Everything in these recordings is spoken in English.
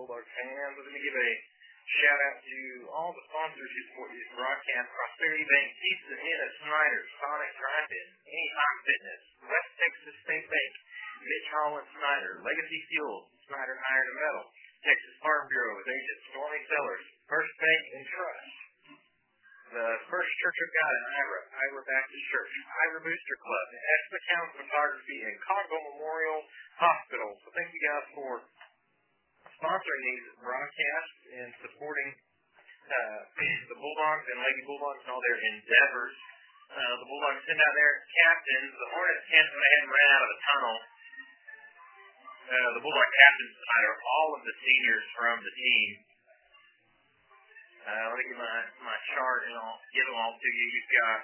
Bulldog fans. Let me give a shout out to all the sponsors who support this broadcast: Prosperity Bank, Pizza Inn at Snyder, Sonic Drive-In, Anytime Fitness, West Texas State Bank, Mitch Holland Snyder, Legacy Fuels, Snyder Iron and Metal, Texas Farm Bureau with agent Stormy Sellers, First Bank and Trust, the First Church of God in Ira Baptist Church, Ira Booster Club, Espacon Photography, and Congo Memorial Hospital. So thank you guys for sponsoring these broadcasts and supporting the Bulldogs and Lady Bulldogs and all their endeavors. The Bulldogs send out their captains. The Hornets can't go ahead and ran out of the tunnel. The Bulldog captains tonight are all of the seniors from the team. Let me get my chart and I'll give them all to you. You've got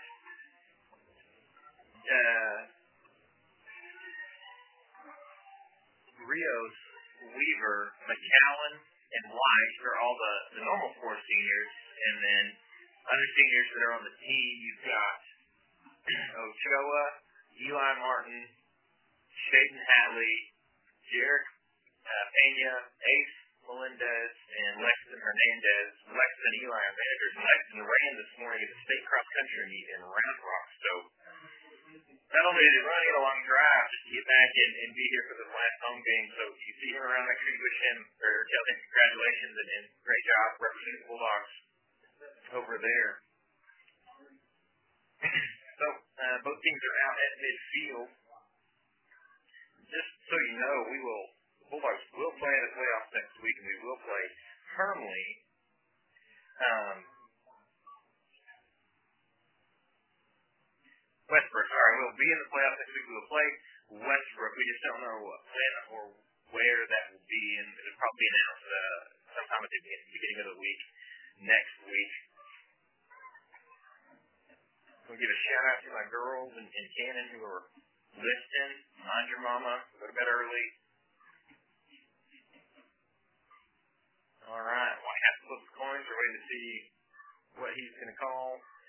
Rios, Weaver, McCowan, and White are all the normal four seniors. And then other seniors that are on the team, you've got Ochoa, Eli Martin, Shaden Hatley, Jarek Pena, Ace Melendez, and Lexton Hernandez. Lexton, Eli, and Vanders. Lexton ran this morning at the state cross country meet in Round Rock. So not only did he run a long drive just to get back and be here for the last home game, so if you see him around, make sure you wish him or tell him congratulations and great job representing the Bulldogs over there. So both teams are out at midfield. Just so you know, Bulldogs will play in the playoffs next week, and we will play firmly. Westbrook. All right, we'll be in the playoffs next week. We will play Westbrook. We just don't know when or where that will be, and it'll probably be announced sometime at the beginning of the week next week. We'll give a shout out to my girls in Cannon who are listening. Mind your mama. Go to bed early. All right. White has to flip the coins. We're waiting to see what he's going to call.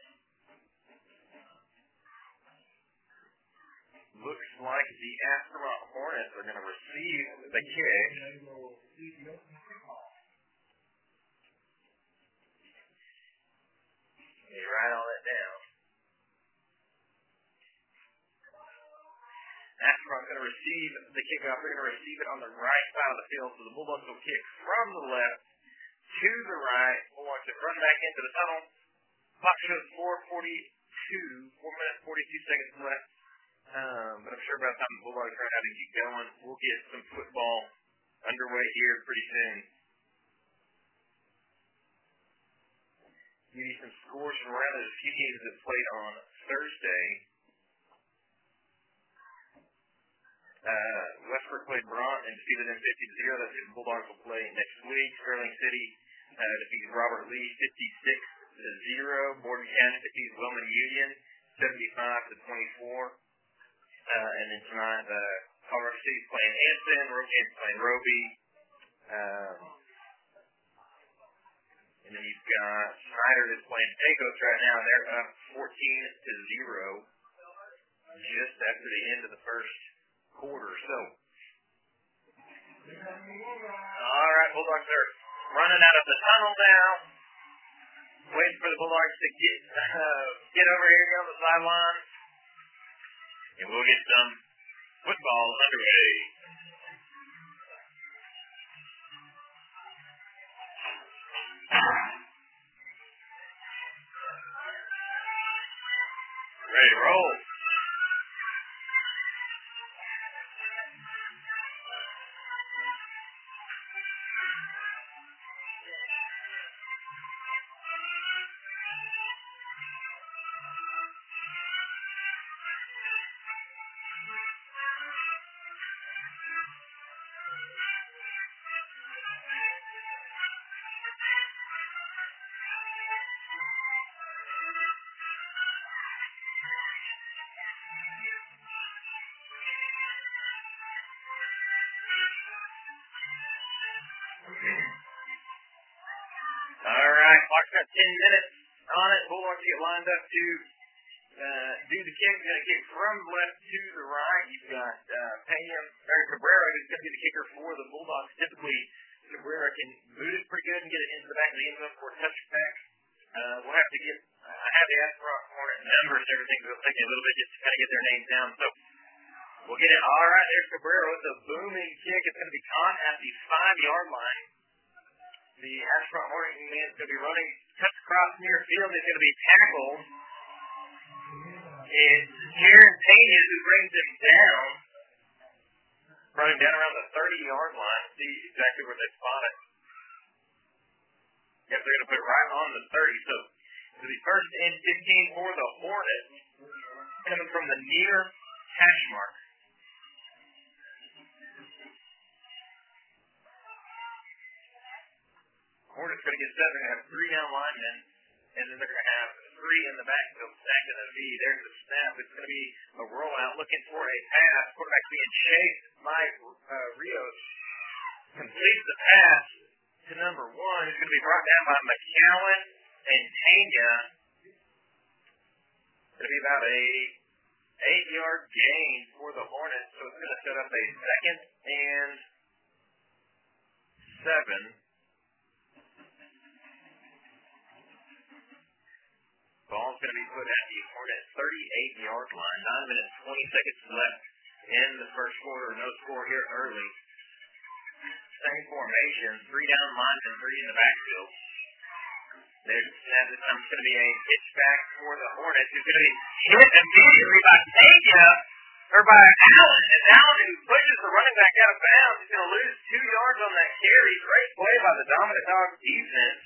Looks like the Astronaut Hornets are going to receive the kick. You write all that down. Astronaut's going to receive the kickoff. They're going to receive it on the right side of the field, so the Bulldogs will kick from the left to the right. Bulldogs will run back into the tunnel. Clock shows 4 minutes, 42 seconds left. But I'm sure by the time the Bulldogs run out and get going, we'll get some football underway here pretty soon. Give you some scores from around. There's a few games that played on Thursday. Westbrook played Bront and defeated them 50-0. That's who the Bulldogs will play next week. Sterling City defeated Robert Lee 56-0. Borden County defeated Wilman Union 75-24. And then tonight, Colorado City's playing Anson, Rogain's playing Roby. And then you've got Snyder is playing Pecos right now. They're up 14-0 just after the end of the first quarter. So, all right, Bulldogs are running out of the tunnel now. Waiting for the Bulldogs to get over here on the sideline. And we'll get some football underway. Ready to roll. Clock's got 10 minutes on it. Bulldogs get lined up to do the kick. Going to kick from left to the right. You've got Cabrera who's going to be the kicker for the Bulldogs. Typically, Cabrera can back of the end zone for a touchback. We'll have to get, I have the Astronaut Hornet numbers and everything, so it'll take me a little bit just to kind of get their names down. So we'll get it. All right, there's Cabrera with a booming kick. It's going to be caught at the 5-yard line. The Astronaut Hornet man is going to be running, cuts across near field. He's going to be tackled. It's Jaron Pena who brings him down. Brought him down around the 30-yard line. See exactly where they spot it. Yep, they're going to put it right on the 30. So it'll be first and 15 for the Hornets, coming from the near hash mark. Hornets going to get set. They're going to have 3 down linemen, and then they're going to have 3 in the backfield stacking the V. There's the snap. It's going to be a rollout looking for a pass. Quarterback being chased by Rios. Completes the pass to number 1. It's going to be brought down by McCowan and Pena. It's going to be about a 8-yard gain for the Hornets, so it's going to set up a 2nd and 7. Ball's going to be put at the Hornet 38-yard line. 9 minutes, 20 seconds left in the first quarter. No score here early. Same formation. 3 down linemen, 3 in the backfield. There's the snap. This time it's going to be a pitch back for the Hornets. It's going to be hit immediately by Pena, or by Allen. And Allen, who pushes the running back out of bounds, is going to lose 2 yards on that carry. Great play by the Dominant Dogs defense.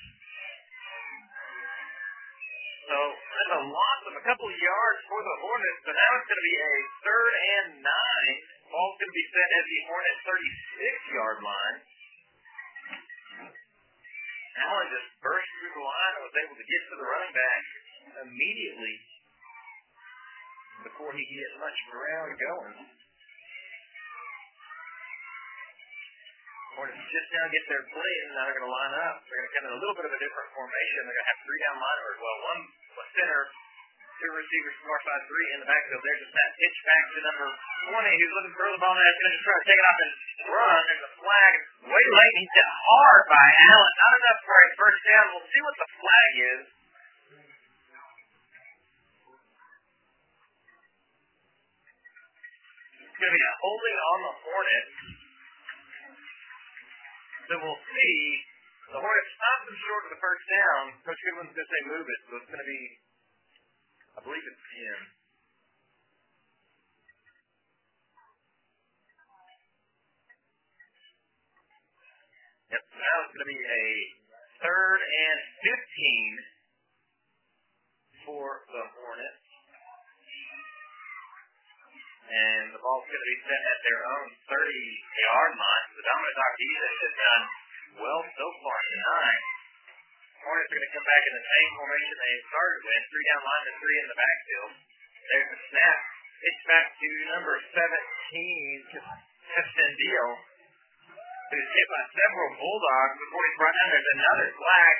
So that's a loss of a couple of yards for the Hornets, but now it's going to be a 3rd and 9. Ball's going to be set at the Hornets 36-yard line. Allen just burst through the line and was able to get to the running back immediately before he could get much ground going. Hornets just now get their play, and now they're going to line up. They're going to come in a little bit of a different formation. They're going to have 3 down linemen, well, 1 center, 2 receivers, far side, 3 in the backfield. There's a snap pitch back to number 20, who's looking to throw the ball now. He's going to just try to take it off and run. There's a flag. Way late. He's hit hard by Allen. Not enough for a first down. We'll see what the flag is. It's going to be a holding on the Hornets. So we'll see. The Hornets stop them short of the first down. Coach Goodwin's going to say move it, so it's going to be, I believe it's 10. Yep, so now it's going to be a 3rd and 15 for the Hornets. And the ball's going to be set at their own 30-yard line. The Dominant Dog defense has done well so far tonight. Hornets are going to come back in the same formation they started with. 3 down linemen, 3 in the backfield. There's a snap. It's back to number 17, Castandio, who's hit by several Bulldogs before he's brought down. There's another flag.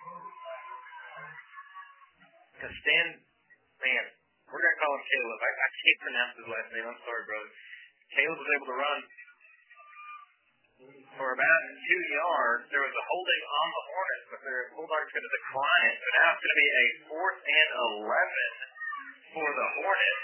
Man, we're going to call him Caleb. I can't pronounce his last name. I'm sorry, brother. Caleb was able to run for about 2 yards. There was a holding on the Hornets, but the Bulldogs going to decline it. So now it's going to be a 4th and 11 for the Hornets.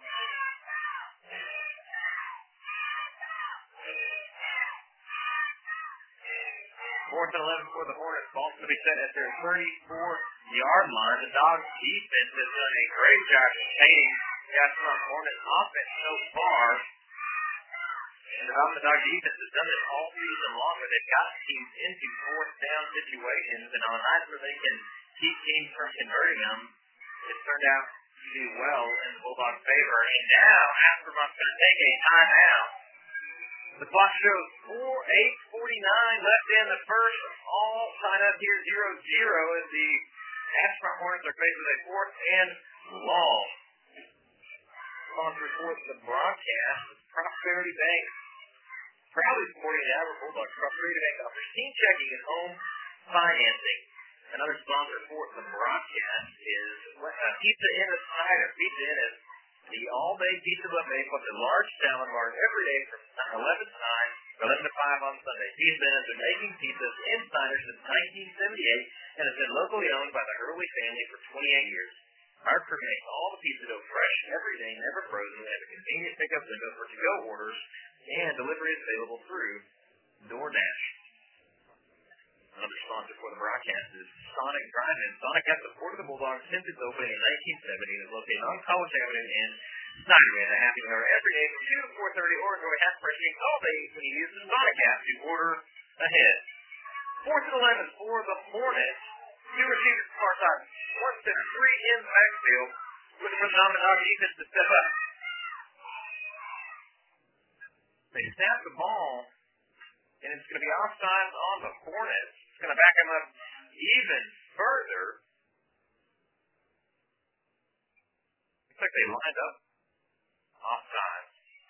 4th and 11 for the Hornets. Ball's going to be set at their 34-yard line. The Dogs defense has done a great job containing the Astronaut Hornets offense so far. And the Dog defense has done this all season long, where they've got teams into 4th down situations, and on nights where they can keep teams from converting them, it's turned out to do well in the Bulldogs' favor. And now, Astronaut's going to take a timeout. The clock shows 8:49 left in the first. All tied up here 0-0 as the Astronaut Hornets are faced with a 4th and long. Sponsor for the broadcast is Prosperity Bank. Proudly supporting the Average Bulldogs. Prosperity Bank offers team checking and home financing. Another sponsor for the broadcast is Pizza Inn of Snyder. Pizza Inn is the all-day pizza buffet plus a large salad bar every day from 11 to 9. 11 to 5 on Sunday. Pizza has been making pizzas in Snyder since 1978 and has been locally owned by the Hurley family for 28 years. Our crew makes all the pizza dough fresh every day, never frozen. We have a convenient pickup window for to-go orders, and delivery is available through DoorDash. Another sponsor for the broadcast is Sonic Drive-In. Sonic has supported the Bulldogs since its opening in 1970 and is located on College Avenue in Snyder. We have a happy hour every day from 2 to 4:30 or enjoy half price drinks all day when you use the Sonic app to order ahead. 4th and 11 for the Hornets. 2 receivers to far side. 1 to 3 in the backfield. Looking for the Dominant defense to step up. They snap the ball, and it's going to be offside on the Hornets. It's going to back them up even further. Looks like they lined up offside.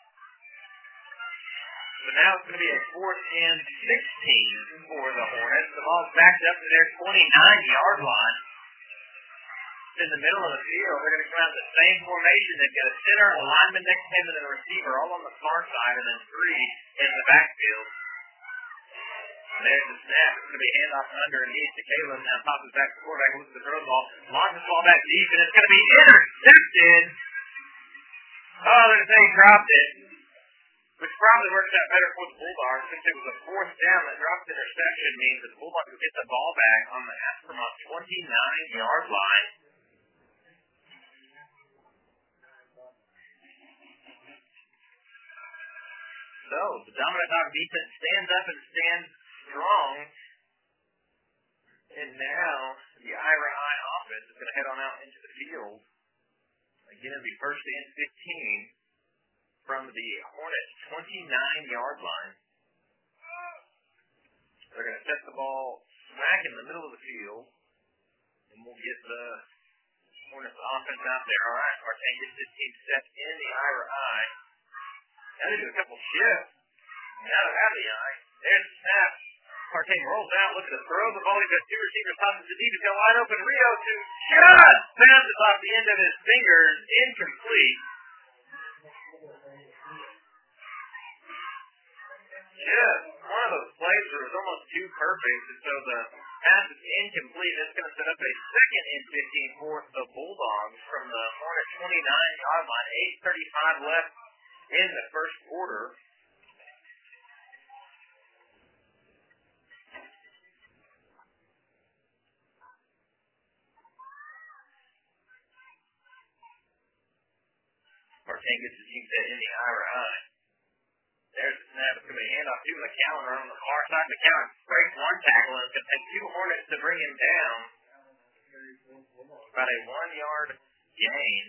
So now it's going to be a 4th and 16 for the Hornets. The ball's backed up to their 29-yard line. In the middle of the field, they're going to come out in the same formation. They've got a center, a lineman next to him, and then a receiver all on the far side, and then 3 in the backfield. There's the snap. It's going to be a handoff underneath to Caleb. Now pops it back to the quarterback. Looks at the throw ball. Launches the ball back deep, and it's going to be intercepted. Oh, they're going to say he dropped it. Which probably works out better for the Bulldogs since it was a 4th down. That dropped interception means that the Bulldogs will get the ball back on the Aspermont 29-yard line. So, the Dominant Dog defense stands up and stands strong. And now, the Ira High offense is going to head on out into the field. Again, it'll be 1st and 15 from the Hornets' 29-yard line. They're going to set the ball smack in the middle of the field. And we'll get the Hornets offense out there. All right, Martin gets his team set in the Ira High. Now they do a couple shifts. Now they're out of the eye. There's the snap. Partain rolls out, looks at the throw. The ball, he's got 2 receivers. Tosses to deep. He's got wide open. Rio to just bounces off the end of his fingers. Incomplete. Just one of those plays where it was almost too perfect. And so the pass is incomplete. It's going to set up a 2nd and 15 for the Bulldogs from the Hornet 29-yard line. 8:35 left in the first quarter. Partain gets the team set in the Ira High. There's the snap. It's going to be a handoff to McCowan on the far side. McCowan breaks 1 tackle, and it's going to take 2 Hornets to bring him down. About a 1-yard gain.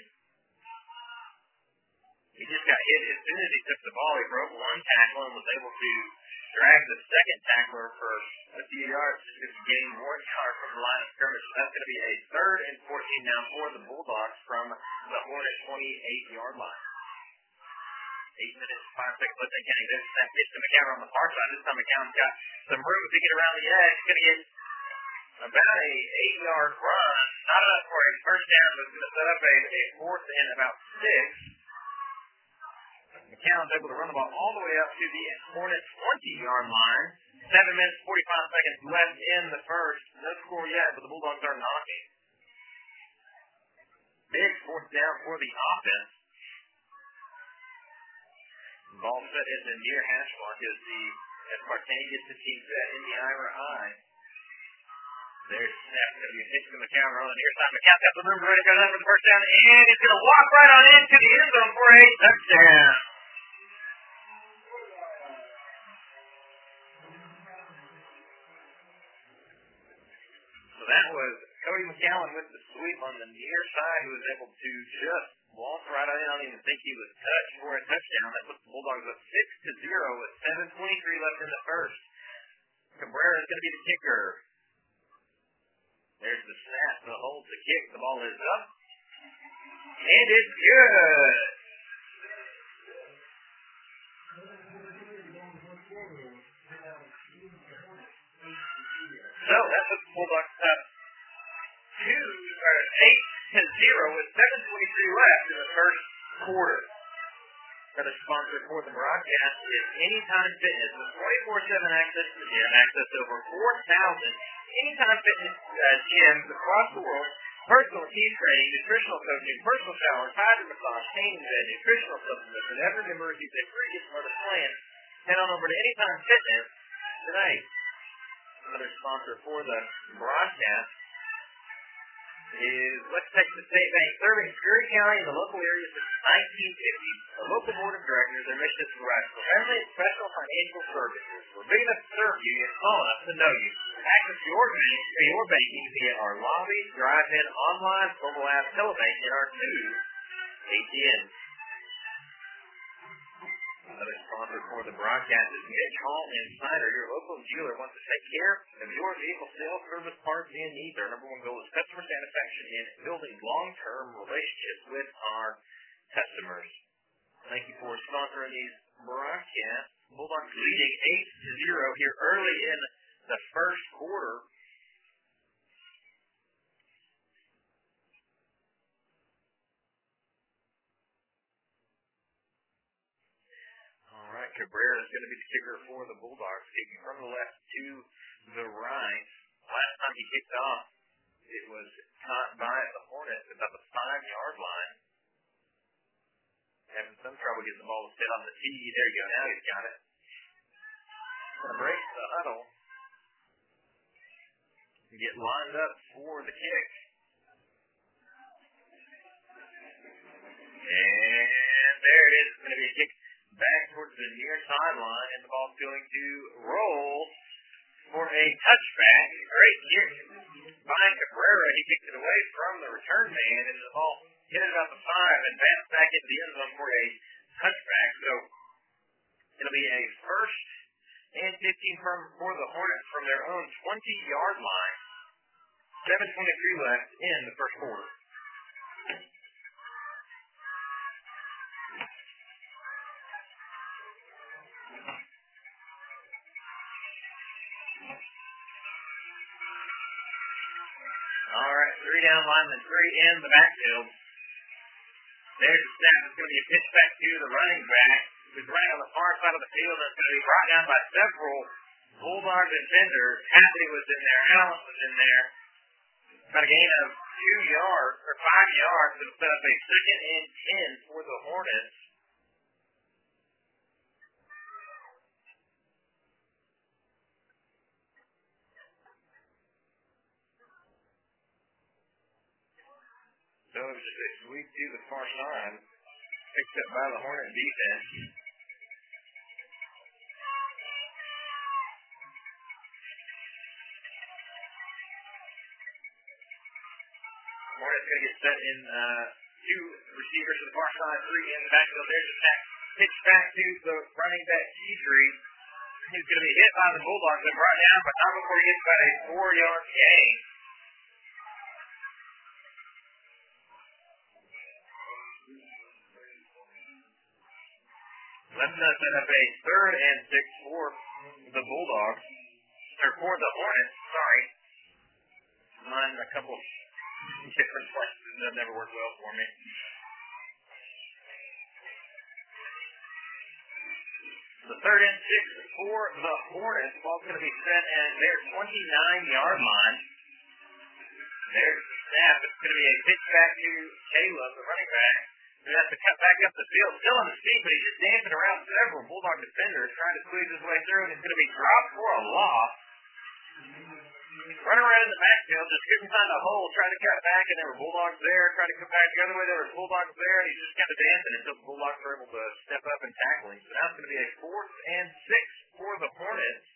He just got hit as soon as he took the ball. He broke 1 tackle and was able to drag the 2nd tackler for a few yards just to gain 1 yard from the line of scrimmage. So that's going to be a 3rd and 14 now for the Bulldogs from the Hornet 28-yard line. 8 minutes, 5 seconds left in counting. There's that pitch to McCown on the far side. This time McCown's got some room to get around the edge. He's going to get about a 8-yard run. Not enough for a first down, but it's going to set up a 4th and about 6. McCown's able to run the ball all the way up to the Hornet 20-yard line. 7 minutes, 45 seconds left in the first. No score yet, but the Bulldogs are knocking. Big 4th down for the offense. Ball set at the near hash mark as Partain gets the team set in the Ira High. There's the snap. Going to be a pitch to McCown on the near side. McCown's got the room ready to go down for the first down, and he's going to walk right on into the end zone for a touchdown. So that was Cody McCowan with the sweep on the near side, who was able to just walk right on in. I don't even think he was touched for a touchdown. That puts the Bulldogs up 6-0 with 7:23 left in the first. Cabrera is going to be the kicker. There's the snap, the hold, the kick. The ball is up. And it's good. So that puts the Bulldogs up 8-0 with 7:23 left in the first quarter. Another sponsor for the broadcast is Anytime Fitness with 24/7 access to the gym, access to over 4,000 Anytime Fitness gyms across the world, personal team training, nutritional coaching, personal showers, hydro massage, pain bed, nutritional supplements, and every member receives a free gift card plan. Head on over to Anytime Fitness tonight. Another sponsor for the broadcast is West Texas State Bank, serving Scurry County and the local area since 1950. The local board of directors, their mission is to provide friendly and special financial services. We're big enough to serve you and small enough to know you. Access your banking via our lobby, drive-in, online, mobile app, telebank, and our 2 ATMs. Another sponsor for the broadcast is Mitch Hall Insider. Your local dealer wants to take care of your vehicle sales, service, parts, and needs. Our number one goal is customer satisfaction and building long-term relationships with our customers. Thank you for sponsoring these broadcasts. Bulldogs leading 8-0 here early in the first quarter. All right, Cabrera is going to be the kicker for the Bulldogs, kicking from the left to the right. Last time he kicked off, it was caught by the Hornets about the 5-yard line. Having some trouble getting the ball to sit on the tee. There you go. Now he's got it. Going to break the huddle. Get lined up for the kick. And there it is. It's going to be a kick back towards the near sideline, and the ball's going to roll for a touchback. Great kick by Cabrera. He kicked it away from the return man, and the ball hit it about the 5 and bounced back into the end zone for a touchback. So it'll be a first and 15 for the Hornets from their own 20-yard line. 7:23 left in the first quarter. All right, 3 down, lineman 3 in the backfield. There's the snap. It's going to be a pitch back to the running back, who's running on the far side of the field, and it's going to be brought down by several Bulldog defenders. Hatley was in there. Allen was in there. About a gain of 2 yards, or 5 yards, to set up a 2nd and 10 for the Hornets. So it was just a sweep to the far side, picked up by the Hornet defense. Hornets going to get set in 2 receivers to the far side, 3 in the backfield. There's a pitch back to the running back, Keidry. He's going to be hit by the Bulldogs and brought down, but not before he gets about a 4-yard gain. Let's set up a 3rd and 6 for the Bulldogs, or for the Hornets, sorry. Mine a couple different questions that never worked well for me. The 3rd and 6 for the Hornets. Ball's going to be set at their 29-yard line. There's the snap. It's going to be a pitch back to Caleb, the running back. He has to cut back up the field, still on his feet, but he's just dancing around several Bulldog defenders, trying to squeeze his way through, and he's going to be dropped for a loss. Running around in the backfield, just couldn't find a hole, trying to cut back, and there were Bulldogs there, trying to come back the other way, there were Bulldogs there, and he's just kind of dancing until the Bulldogs were able to step up and tackle him. So now it's going to be a 4th and 6 for the Hornets.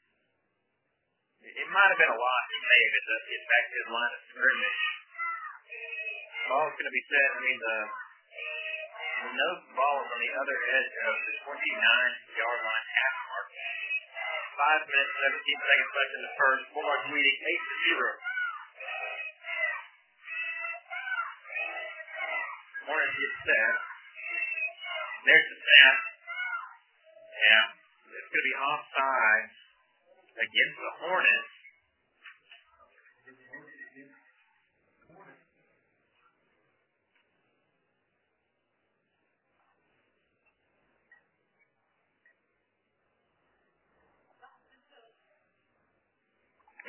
It might have been a loss. He may have hit back to his line of scrimmage. Ball's going to be set. No ball is on the other edge of the 29-yard line half mark. 5 minutes, 17 seconds left in the first. Bulldogs leading 8-0. Hornets get set. There's the snap. Yeah, it's going to be offside against the Hornets.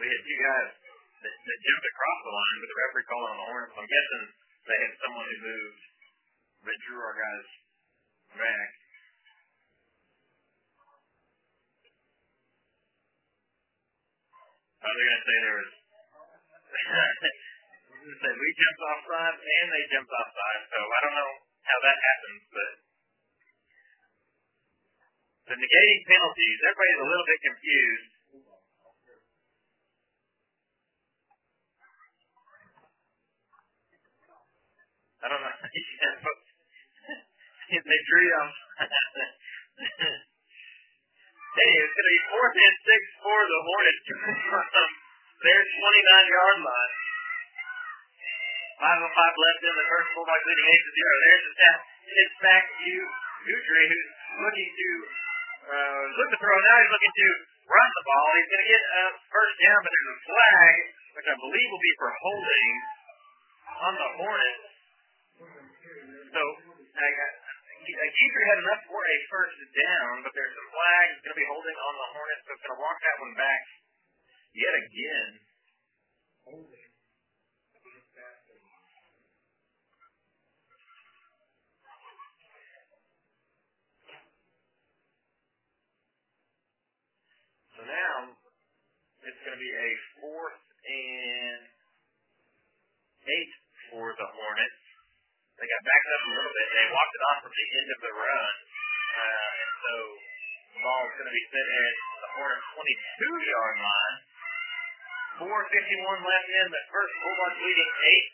we had two guys that jumped across the line with the referee calling on the horn. I'm guessing they had someone who moved that drew our guys back. Oh, they're going to say there was... we jumped offside and they jumped offside, so I don't know how that happens, but the negating penalties, everybody's a little bit confused. I don't know. They drew you off. Hey, it's going to be 4th and 6 for the Hornets from their 29-yard line. 5:05 left in the first, Bulldogs leading 8-0. There's the snap. It's back to Guthrie, who's looking to throw. Now he's looking to run the ball. He's going to get a first down, but there's a flag, which I believe will be for holding on the Hornets. So, Guthrie had enough for a first down, but there's some flags going to be holding on the Hornets, so it's going to walk that one back yet again. So now, it's going to be a 4th and 8 for the Hornets. They got backed up a little bit. They walked it off from the end of the run. And so the ball is going to be set at the Hornets' 22-yard line. 4:51 left in the first. Bulldogs leading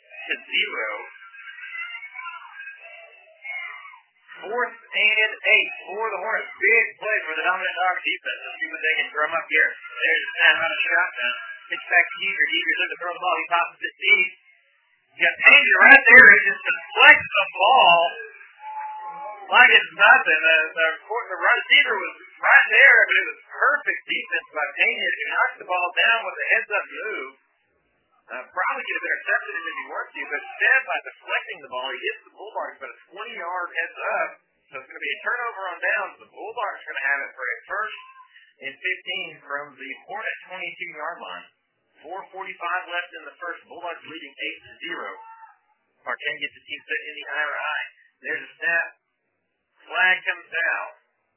8-0. 4th and 8 for the Hornets. Big play for the dominant Dogs defense. Let's see what they can drum up here. There's a snap out of shotgun. Pitch back to Guthrie. Guthrie looking to throw the ball. He pops it deep. You got Payne right there. He just deflects the ball like it's nothing. The receiver was right there, but it was perfect defense by Payne. He knocked the ball down with a heads-up move. Probably could have intercepted him if he wanted to, but instead, by deflecting the ball, he hits the Bulldogs about a 20-yard heads-up. So it's going to be a turnover on downs. The Bulldogs are going to have it for a 1st and 15 from the Hornet 22-yard line. 4:45 left in the first. Bulldogs leading 8-0. Partain gets the team set in the IRI. There's a snap. Flag comes out.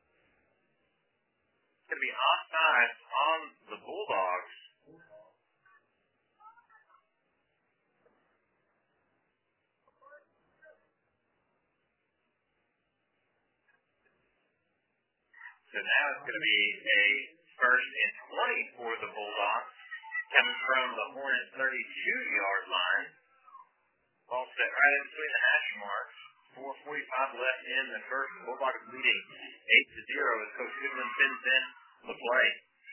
It's going to be offside on the Bulldogs. So now it's going to be a 1st and 20 for the Bulldogs. Coming from the Hornets' 32-yard line. Ball set right in between the hash marks. 4:45 left in the first. Bulldogs leading 8-0 as Coach Goodwin sends in the play.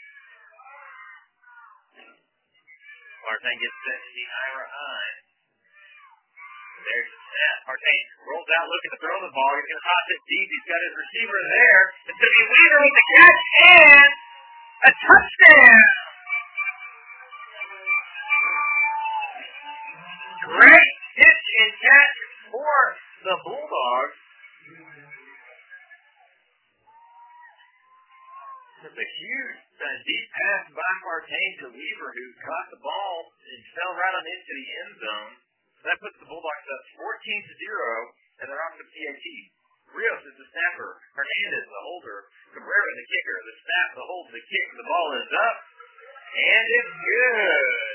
Partain gets set to the Ira I. There's the snap. Partain rolls out looking to throw the ball. He's going to toss it deep. He's got his receiver there. It's going to be Weaver with the catch and a touchdown. Great pitch and catch for the Bulldogs. It's a huge deep pass by Partain to Weaver, who caught the ball and fell right on into the end zone. That puts the Bulldogs up 14-0, and they're off the PAT. Rios is the snapper. Hernandez, the holder. Cabrera, the kicker. The snap, the hold, the kick. The ball is up, and it's good.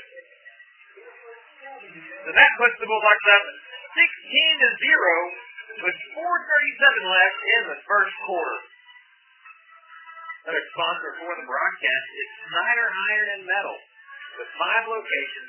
So that puts the Bulldogs up 16-0 with 4:37 left in the first quarter. Another sponsor for the broadcast is Snyder Iron and Metal. With 5 locations,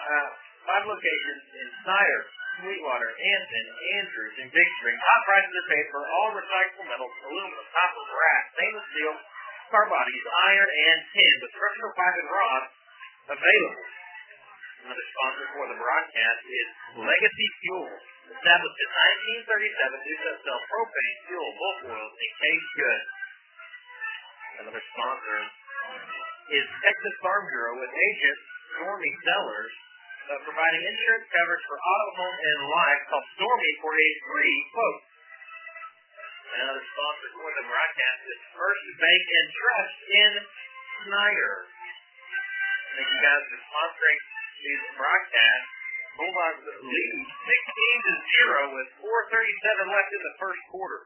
in Snyder, Sweetwater, Anson, Andrews, and Big Spring. Top prices are paid for all recyclable metals, aluminum, copper, brass, stainless steel, car bodies, iron, and tin. With structural pipe and rod available. Another sponsor for the broadcast is Legacy Fuel. Established in 1937, New South sell propane, fuel, bulk oils, and caged goods. Another sponsor is Texas Farm Bureau with agent Stormy Sellers, providing insurance coverage for auto, home, and life. Call Stormy for a free quote. Another sponsor for the broadcast is First Bank and Trust in Snyder. Thank you guys for sponsoring these broadcasts. Bulldogs lead 16-0 with 4:37 left in the first quarter.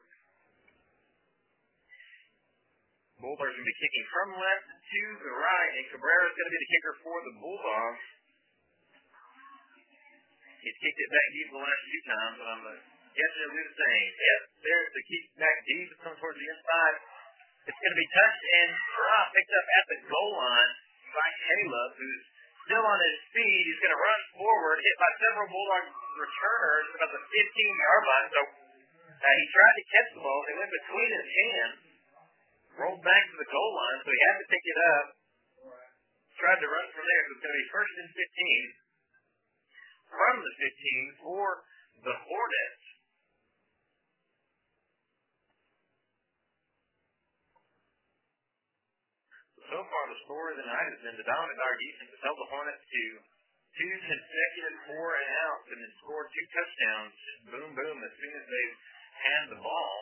Bulldogs going to be kicking from left to the right, and Cabrera is going to be the kicker for the Bulldogs. He's kicked it back deep the last few times, and I'm guessing it'll do the same. Yep, there's the kick back deep. It's coming towards the inside. It's going to be touched and picked up at the goal line by Caleb, who's still on his feet. He's going to run forward, hit by several Bulldog returners about the 15-yard line. So he tried to catch the ball. It went between his hands, rolled back to the goal line, so he had to pick it up. Tried to run from there, so it's going to be 1st and 15 from the 15 for the Hornets. So far, the score of the night has been the dominant guard defense has held the Hornets to 2 consecutive 4-and-outs and then scored 2 touchdowns. Boom, boom, as soon as they've had the ball.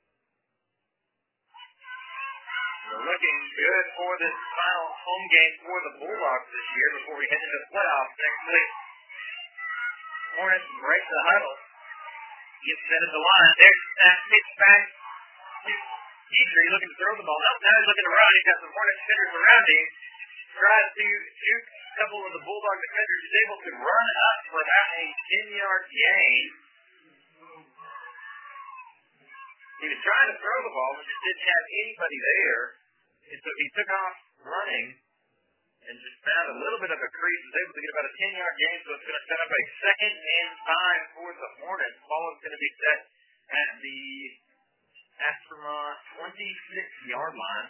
So looking good for this final home game for the Bulldogs this year before we head into the playoffs next week. Hornets break the huddle. Gets set at the line. There's the snap, pitch back. Petrie looking to throw the ball. Now he's looking to run. He's got some Hornets defenders around him. Tries to shoot a couple of the Bulldog defenders. He's able to run up for about a 10-yard gain. He was trying to throw the ball, but just didn't have anybody there. And so he took off running and just found a little bit of a crease. Was able to get about a 10-yard gain, so it's going to set up a 2nd and 5 for the Hornets. Ball is going to be set at the Aspermont 26-yard line.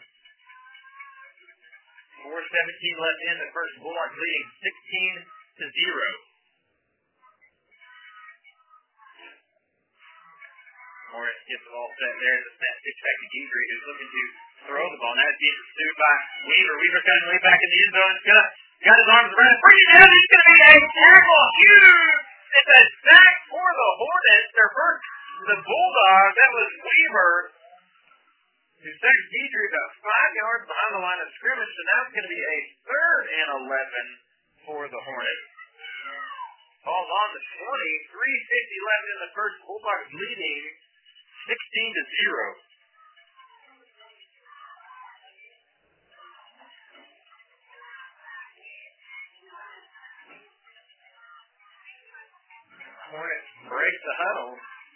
4:17 left in the first. Bulldogs leading 16-0. Morris gets the ball set there. The snap pitch back to Guidry, who's looking to throw the ball. Now it's being pursued by Weaver. Weaver cutting way back in the end zone. He's got his arms around it. Bring it down. He's going to be a tackle. Huge. It's a sack for the Hornets. Their first, the Bulldogs. That was Weaver, who sacked Guidry about 5 yards behind the line of scrimmage. So now it's going to be a 3rd and 11 for the Hornets. Ball's on the 20. 3:50 left in the first. Bulldogs leading 16-0. Hornets break the huddle.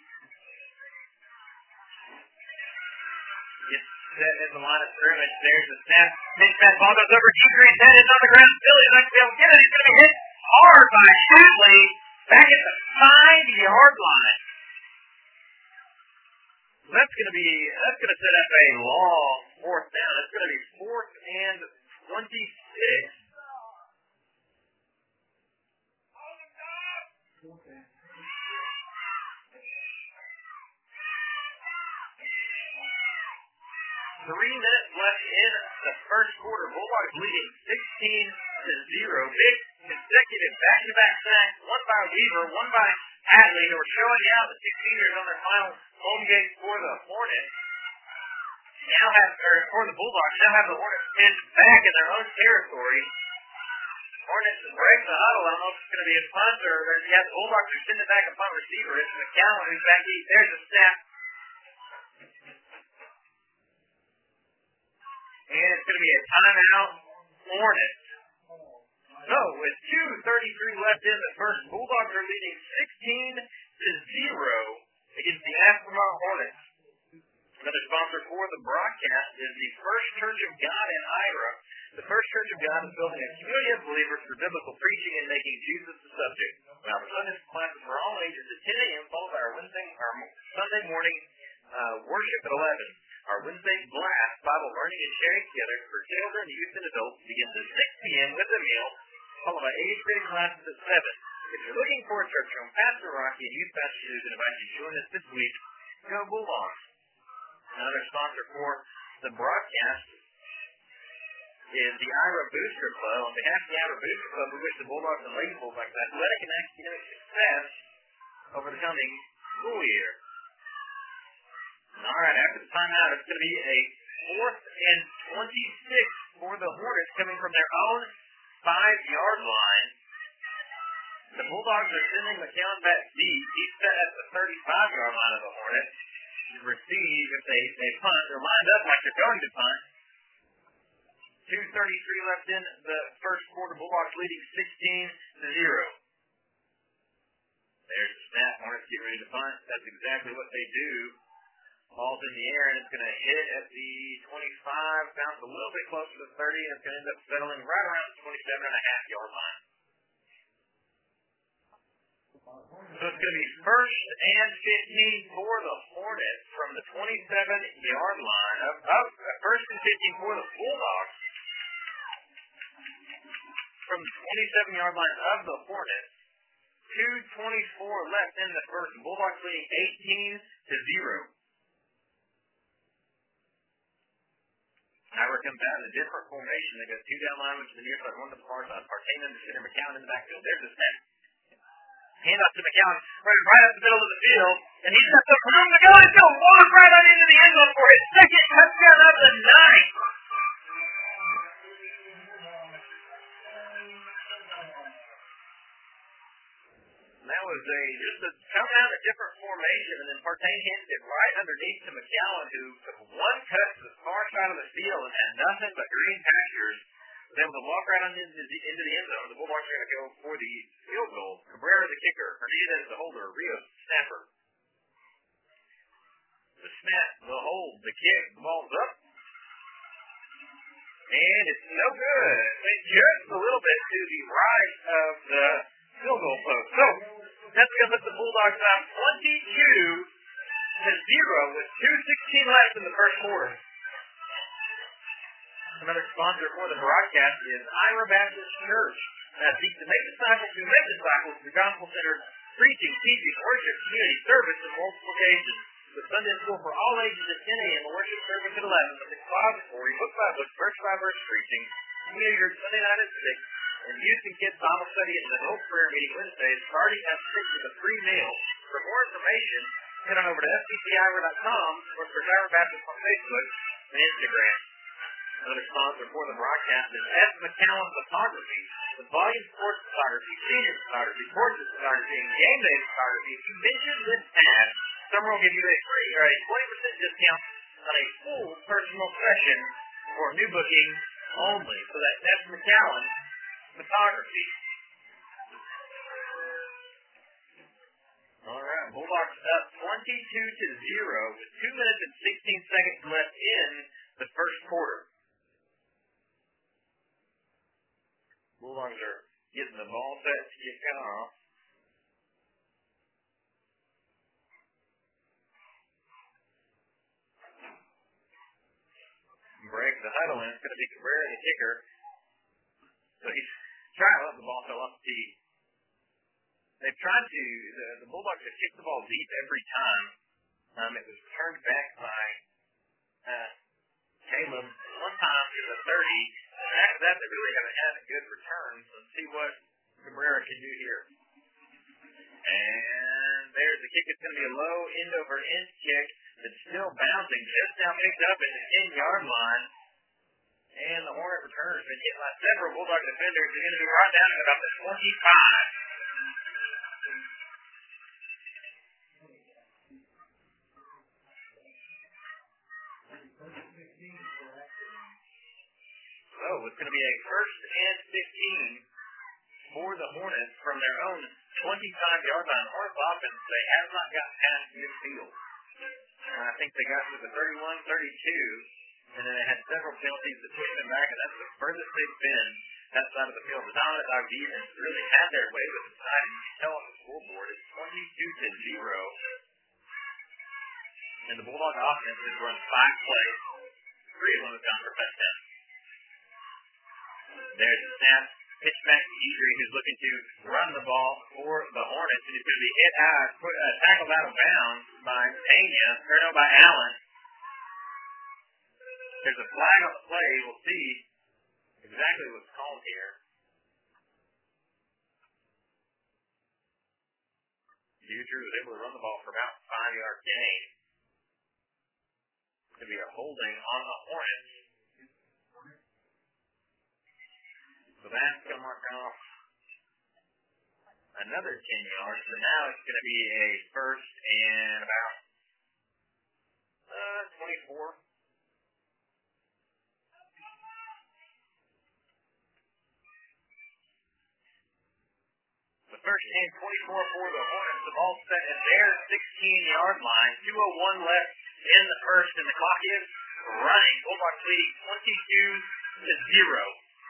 Gets set in the line of scrimmage. There's the snap. Pitch back. Ball goes over Guidry's head. It's on the ground. Billy's not going to be able to get it. He's going to be hit hard by Hadley back at the 5-yard line. That's going to set up a long 4th down. It's going to be 4th and 26. Okay. 3 minutes left in the first quarter. Bulldogs leading 16-0. Big consecutive back-to-back sacks. One by Weaver, one by Hadley. They were showing out the 16ers on their final home game for the Hornets. For the Bulldogs, now have the Hornets pinned back in their own territory. Hornets break the huddle. I don't know if it's going to be a punt or the Bulldogs are sending back a punt receiver. It's McCallum who's back deep. There's a snap. And it's going to be a timeout, Hornets. So, with 2:33 left in the first, Bulldogs are leading 16-0 against the Aspermont Hornets. Another sponsor for the broadcast is the First Church of God in Ira. The First Church of God is building a community of believers for biblical preaching and making Jesus the subject. Our Sunday classes for all ages at 10 a.m. followed by our Sunday morning worship at 11. Our Wednesday blast, Bible learning and sharing together for children, youth, and adults begins at 6 p.m. with a meal, followed by 8th grade classes at 7. If you're looking for a church home, Pastor Rocky and Youth Pastor Susan invite you to join us this week. Go Bulldogs. Another sponsor for the broadcast is the Ira Booster Club. On behalf of the Ira Booster Club, we wish the Bulldogs and Lady Bulldogs athletic and academic success over the coming school year. All right, after the timeout, it's going to be a 4th and 26 for the Hornets coming from their own 5-yard line. The Bulldogs are sending McCown back deep. He's set at the 35-yard line of the Hornets. Receive if they punt. They're lined up like they're going to punt. 2:33 left in the first quarter. Bulldogs leading 16-0. There's the snap. Hornets get ready to punt. That's exactly what they do. Ball's in the air, and it's going to hit at the 25, bounce a little bit closer to 30, and it's going to end up settling right around the 27.5-yard line. So it's going to be first and 15 for the Hornets from the 27-yard line. First and 15 for the Bulldogs from the 27-yard line of the Hornets. 2:24 left in the first. Bulldogs leading 18-0. Howard comes out in a different formation. They got 2 down linemen to the near side, 1 to the far side. Partain under center, McCown in the backfield. There's the snap. Hand off to McCown, right up the middle of the field, and he's got some room to go. He's going to walk right on into the end zone for his second touchdown of the night. That was just coming out a different formation, and then Partain handed it right underneath to McCown, who took 1 cut to the far side of the field and had nothing but green pastures. Was able to walk right on into the end zone. The Bulldogs are going to go for the field goal. Cabrera the kicker, Hernandez the holder, Rios the snapper. The snap, the hold, the kick, the ball's up. And it's no good. Went just a little bit to the right of the field goal post. So, that's going to put the Bulldogs out 22-0 with 2:16 left in the first quarter. Another sponsor for the broadcast is Ira Baptist Church. Seeks to make disciples who make disciples through gospel-centered preaching, teaching, worship, community service, and multiplication. The Sunday school for all ages at 10 a.m., a worship service at 11, the expository, book by book, verse by verse preaching, community group Sunday night at 6, and youth and kids Bible study and the adult prayer meeting Wednesdays starting at 6 with a free meal. For more information, head on over to fbcira.com or search Ira Baptist on Facebook and Instagram. Another sponsor for the broadcast is F. McCown Photography. With volume sports photography, senior photography, portrait photography, and game day photography, if you mention this ad, Summer will give you a 20% discount on a full personal session for new bookings only. So that's F. McCown Photography. All right, Bulldogs up 22-0 with 2 minutes and 16 seconds left in the first quarter. Bulldogs are getting the ball set to get cut off. Break the huddle, and it's going to be Cabrera, the kicker. So he's trying to let the ball fell off the tee. They've tried to, the Bulldogs have kicked the ball deep every time. It was returned back by Caleb one time to the 30. After that, they really haven't had a good return. So let's see what Cabrera can do here. And there's the kick. It's going to be a low end-over-end kick that's still bouncing. Just now picked up at the 10-yard line. And the Hornet returner has been hit by several Bulldog defenders. They're going to be right down at about the 25. So it's going to be a first and 15 for the Hornets from their own 25-yard line. Hornets offense, they have not gotten past midfield. I think they got to the 31-32, and then they had several penalties that pushed them back, and that's the furthest they've been that side of the field. The dominant dog defense really had their way with the side, and you can tell on the scoreboard it's 22-0. And the Bulldog offense has run 5 plays. 3 of them have gone for touchdown. There's the snap. Pitch back to Edry, who's looking to run the ball for the Hornets, and he's going to be tackled out of bounds by by Allen. There's a flag on the play. We'll see exactly what's called here. Edry was able to run the ball for about 5-yard gain. It's going to be a holding on the Hornets. So that's going off another 10 yards. So now it's going to be a first and about 24. The first and 24 for the Hornets. The ball set at their 16-yard line. 2:01 left in the first, and the clock is running. Bulldogs leading 22-0.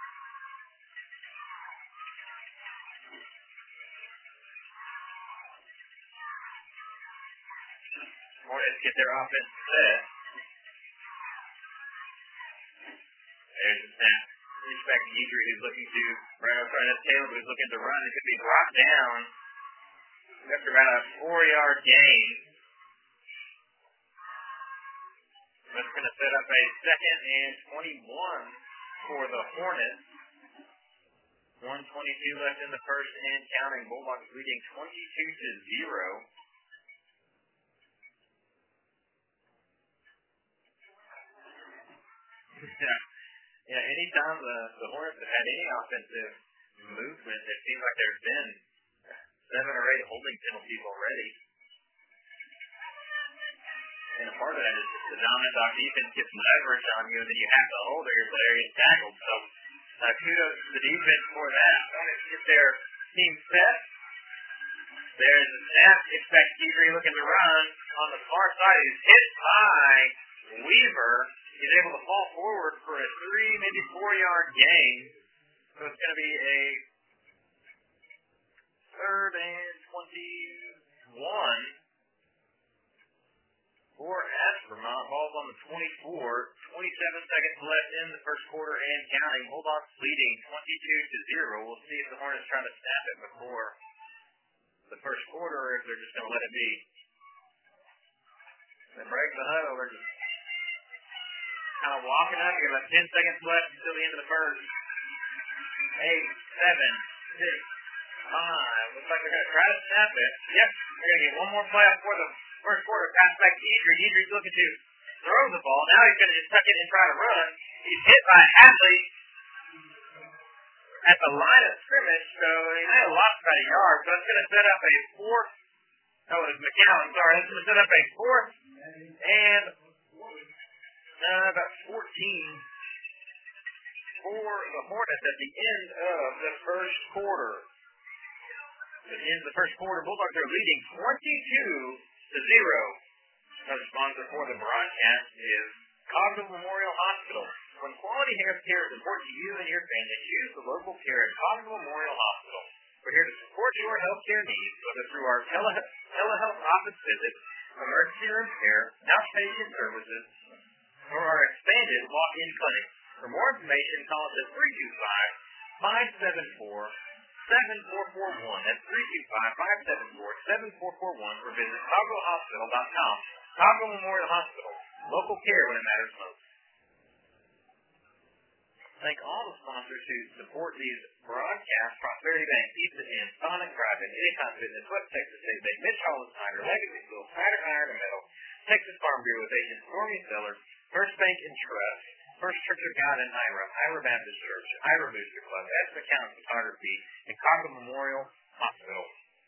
Hornets get their offense set. There's a snap. Respect Guidry, who's looking to, that's Taylor, who's looking to run. It could be brought down after about a 4-yard gain. That's going to set up a second and 21 for the Hornets. 1:22 left in the first and counting. Bulldogs leading 22-0. Yeah, anytime the Hornets have had any offensive movement, it seems like there's been 7 or 8 holding penalties already. And a part of that is just the dominant defense gets leverage on you, and then you have to hold or your player gets tackled. So kudos to the defense for that. Hornets get their team set. There's a snap. Expect Guidry looking to run on the far side. He's hit by Weaver. He's able to fall forward for a 3, maybe 4-yard gain. So it's going to be a third and 21 for Aspermont. Ball's on the 24. 27 seconds left in the first quarter and counting. Bulldogs leading 22-0. We'll see if the Hornets try to snap it before the first quarter or if they're just going to let it be. They break the huddle. They're just kind of walking up. You got about 10 seconds left until the end of the first. 8, 7, 6, 5. Looks like they're going to try to snap it. Yep. They're going to get one more play up for the first quarter. Pass back to Guidry. Guidry's looking to throw the ball. Now he's going to just tuck it and try to run. He's hit by Hadley at the line of scrimmage, so he might have lost about a yard. So it's going to set up a fourth. Oh, it was McCown. Sorry. It's going to set up a fourth and about 14 for the Hornets at the end of the first quarter. At the end of the first quarter, Bulldogs are leading 22-0. The sponsor for the broadcast is Cogdell Memorial Hospital. When quality health care is important to you and your family, choose the local care at Cogdell Memorial Hospital. We're here to support your health care needs, whether through our telehealth office visits, emergency room care, outpatient services, or our expanded walk-in clinic. For more information, call us at 325-574-7441. That's 325-574-7441 or visit CogdellHospital.com. Cogdell Memorial Hospital. Local care when it matters most. Thank all the sponsors who support these broadcasts: Prosperity Bank, Pizza Inn, Sonic Drive-In, Anytime Fitness, West Texas State Bank, Mitch Hollis Snyder, Legacy School, Snyder Iron and Metal, Texas Farm Bureau with Agent Stormy Sellers, First Bank and Trust, First Church of God in Ira Baptist Church, Ira Booster Club, S. McCown Photography, and Cogdell Memorial Hospital.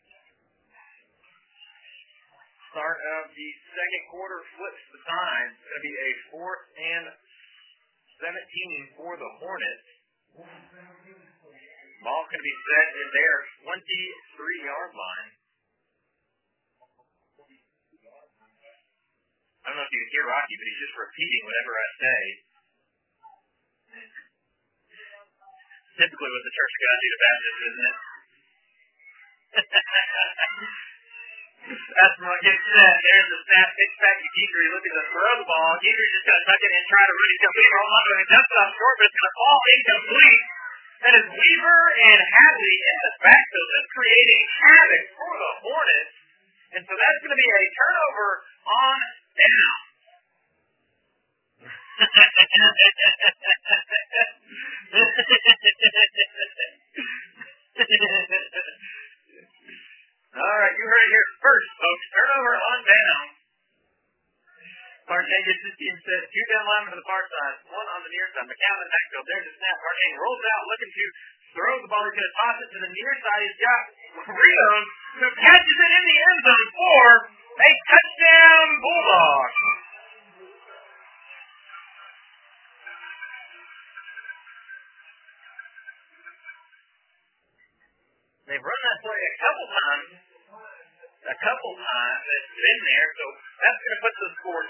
Start of the second quarter flips the time. It's going to be a 4th and 17 for the Hornets. Ball's going to be set in their 23-yard line. I don't know if you can hear Rocky, but he's just repeating whatever I say. Typically what the Church of God do to Baptists, isn't it? That's when it gets set. There's the snap. Pitch back to Guidry. Looking to throw the ball. Guidry's just going to tuck it and try to run. He's going to be wrong on it. That's not short, but it's going to fall incomplete. That is Weaver and Hadley in the backfield. That's creating havoc for the Hornets. And so that's going to be a turnover on down. All right, you heard it here first, folks. Turnover on down. Partey gets his team set. 2 down linemen to the far side, 1 on the near side. McCown in the backfield. There's a snap. Arnane rolls out, looking to throw the ball. He's going to toss it to the near side. He's got Rios, who catches it in the end zone for a touchdown Bulldogs. They've run that play a couple times. It's been there, so that's going to put the score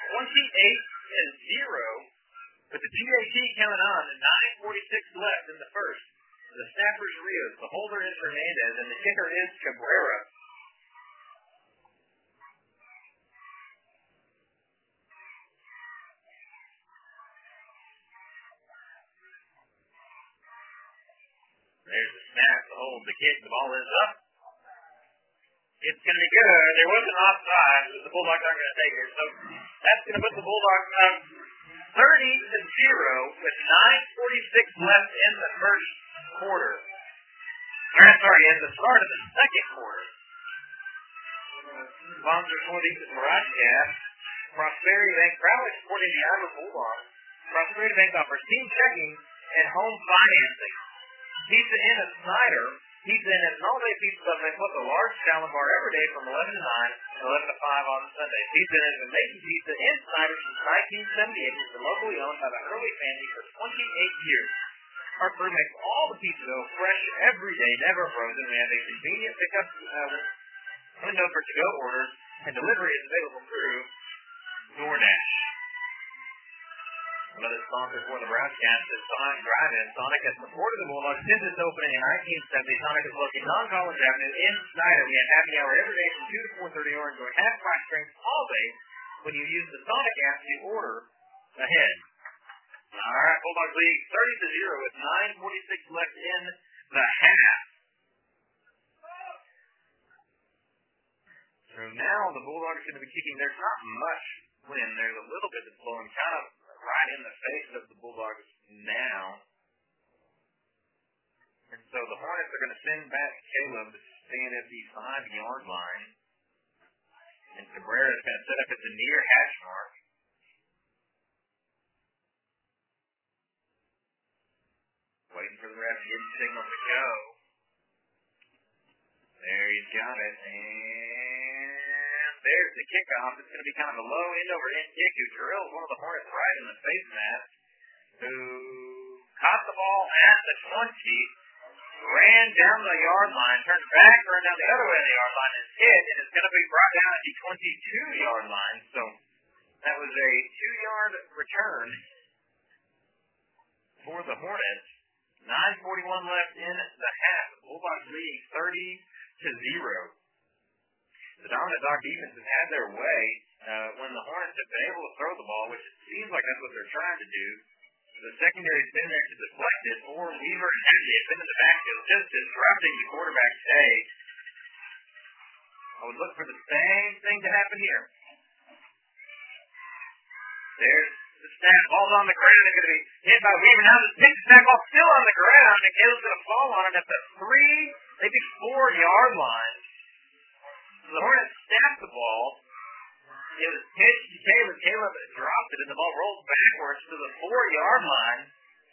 28-0 with the GAT counting on and 9:46 left in the first. The snapper's Rios, the holder is Hernandez, and the kicker is Cabrera. There's the snap, the hold, the kick, the ball is up. It's going to be good. There was an offside, but the Bulldogs aren't going to take it. So that's going to put the Bulldogs up 30-0 with 9:46 left in the first quarter. In the start of the second quarter. Sponsors for these is Broadcast. Prosperity Bank proudly supporting the Iowa Bulldogs. Prosperity Bank offers team checking and home financing. Pizza Inn at Snyder. Pizza Inn is an all-day pizza buffet plus a large salad bar every day from 11 to 9 and 11 to 5 on Sunday. Pizza Inn has been making pizza in Snyder since 1978. It's been locally owned by the Hurley family for 28 years. Our crew makes all the pizza dough fresh every day, never frozen. We have a convenient pickup window for to-go orders, and delivery is available through DoorDash. Another sponsor for the broadcast is Sonic Drive-In. Sonic has supported the Bulldogs since its opening in 1970. Sonic is located on College Avenue in Snyder. We have happy hour every day from 2 to 4:30 or enjoy half-price drinks all day when you use the Sonic app to order ahead. All right, Bulldogs lead 30-0 with 9:46 left in the half. So now the Bulldogs are going to be kicking. There's not much wind. There's a little bit that's blowing kind of right in the face of the Bulldogs now. And so the Hornets are going to send back Caleb to stand at the 5-yard line. And Cabrera is going to set up at the near hash mark. Waiting for the ref to get the signal to go. There he's got it. And there's the kickoff. It's going to be kind of a low end-over-end kick who drills one of the Hornets right in the face mask, who caught the ball at the 20, ran down the yard line, turned back, ran down the other way of the yard line, and hit, and it's going to be brought down at the 22-yard line. So that was a 2-yard return for the Hornets. 9:41 left in the half. The Bulldogs leading 30-0. The dominant dog defense has had their way when the Hornets have been able to throw the ball, which it seems like that's what they're trying to do. The secondary's been there to deflect it, or Weaver and Hadley have been in the backfield just disrupting the quarterback's day. I would look for the same thing to happen here. There's the snap. Ball's on the ground. It's going to be hit by Weaver. Now this pitch snap ball still on the ground, and Caleb's going to fall on it at the 3, maybe 4-yard line. The Hornets snapped the ball. It was pitched to Caleb. Caleb dropped it, and the ball rolled backwards to the 4-yard line.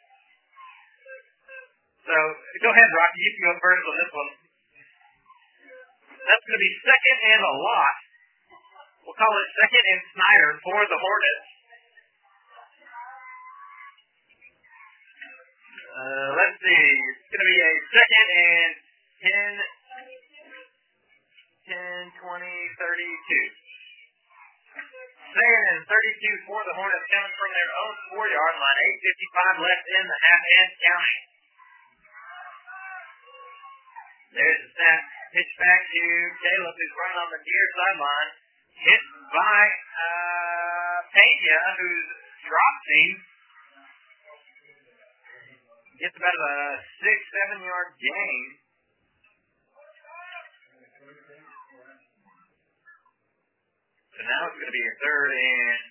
So, go ahead, Rocky. You can go first on this one. That's going to be second and a lot. We'll call it second and Snyder for the Hornets. Let's see. It's going to be a second and 10, 20, 32. Second and 32 for the Hornets coming from their own 4-yard line. 8:55 left in the half and counting. There's the snap. Pitch back to Caleb, who's running on the near sideline. Hit by Pena, who's dropped him. Gets about a 6-7-yard gain. So now it's going to be a third and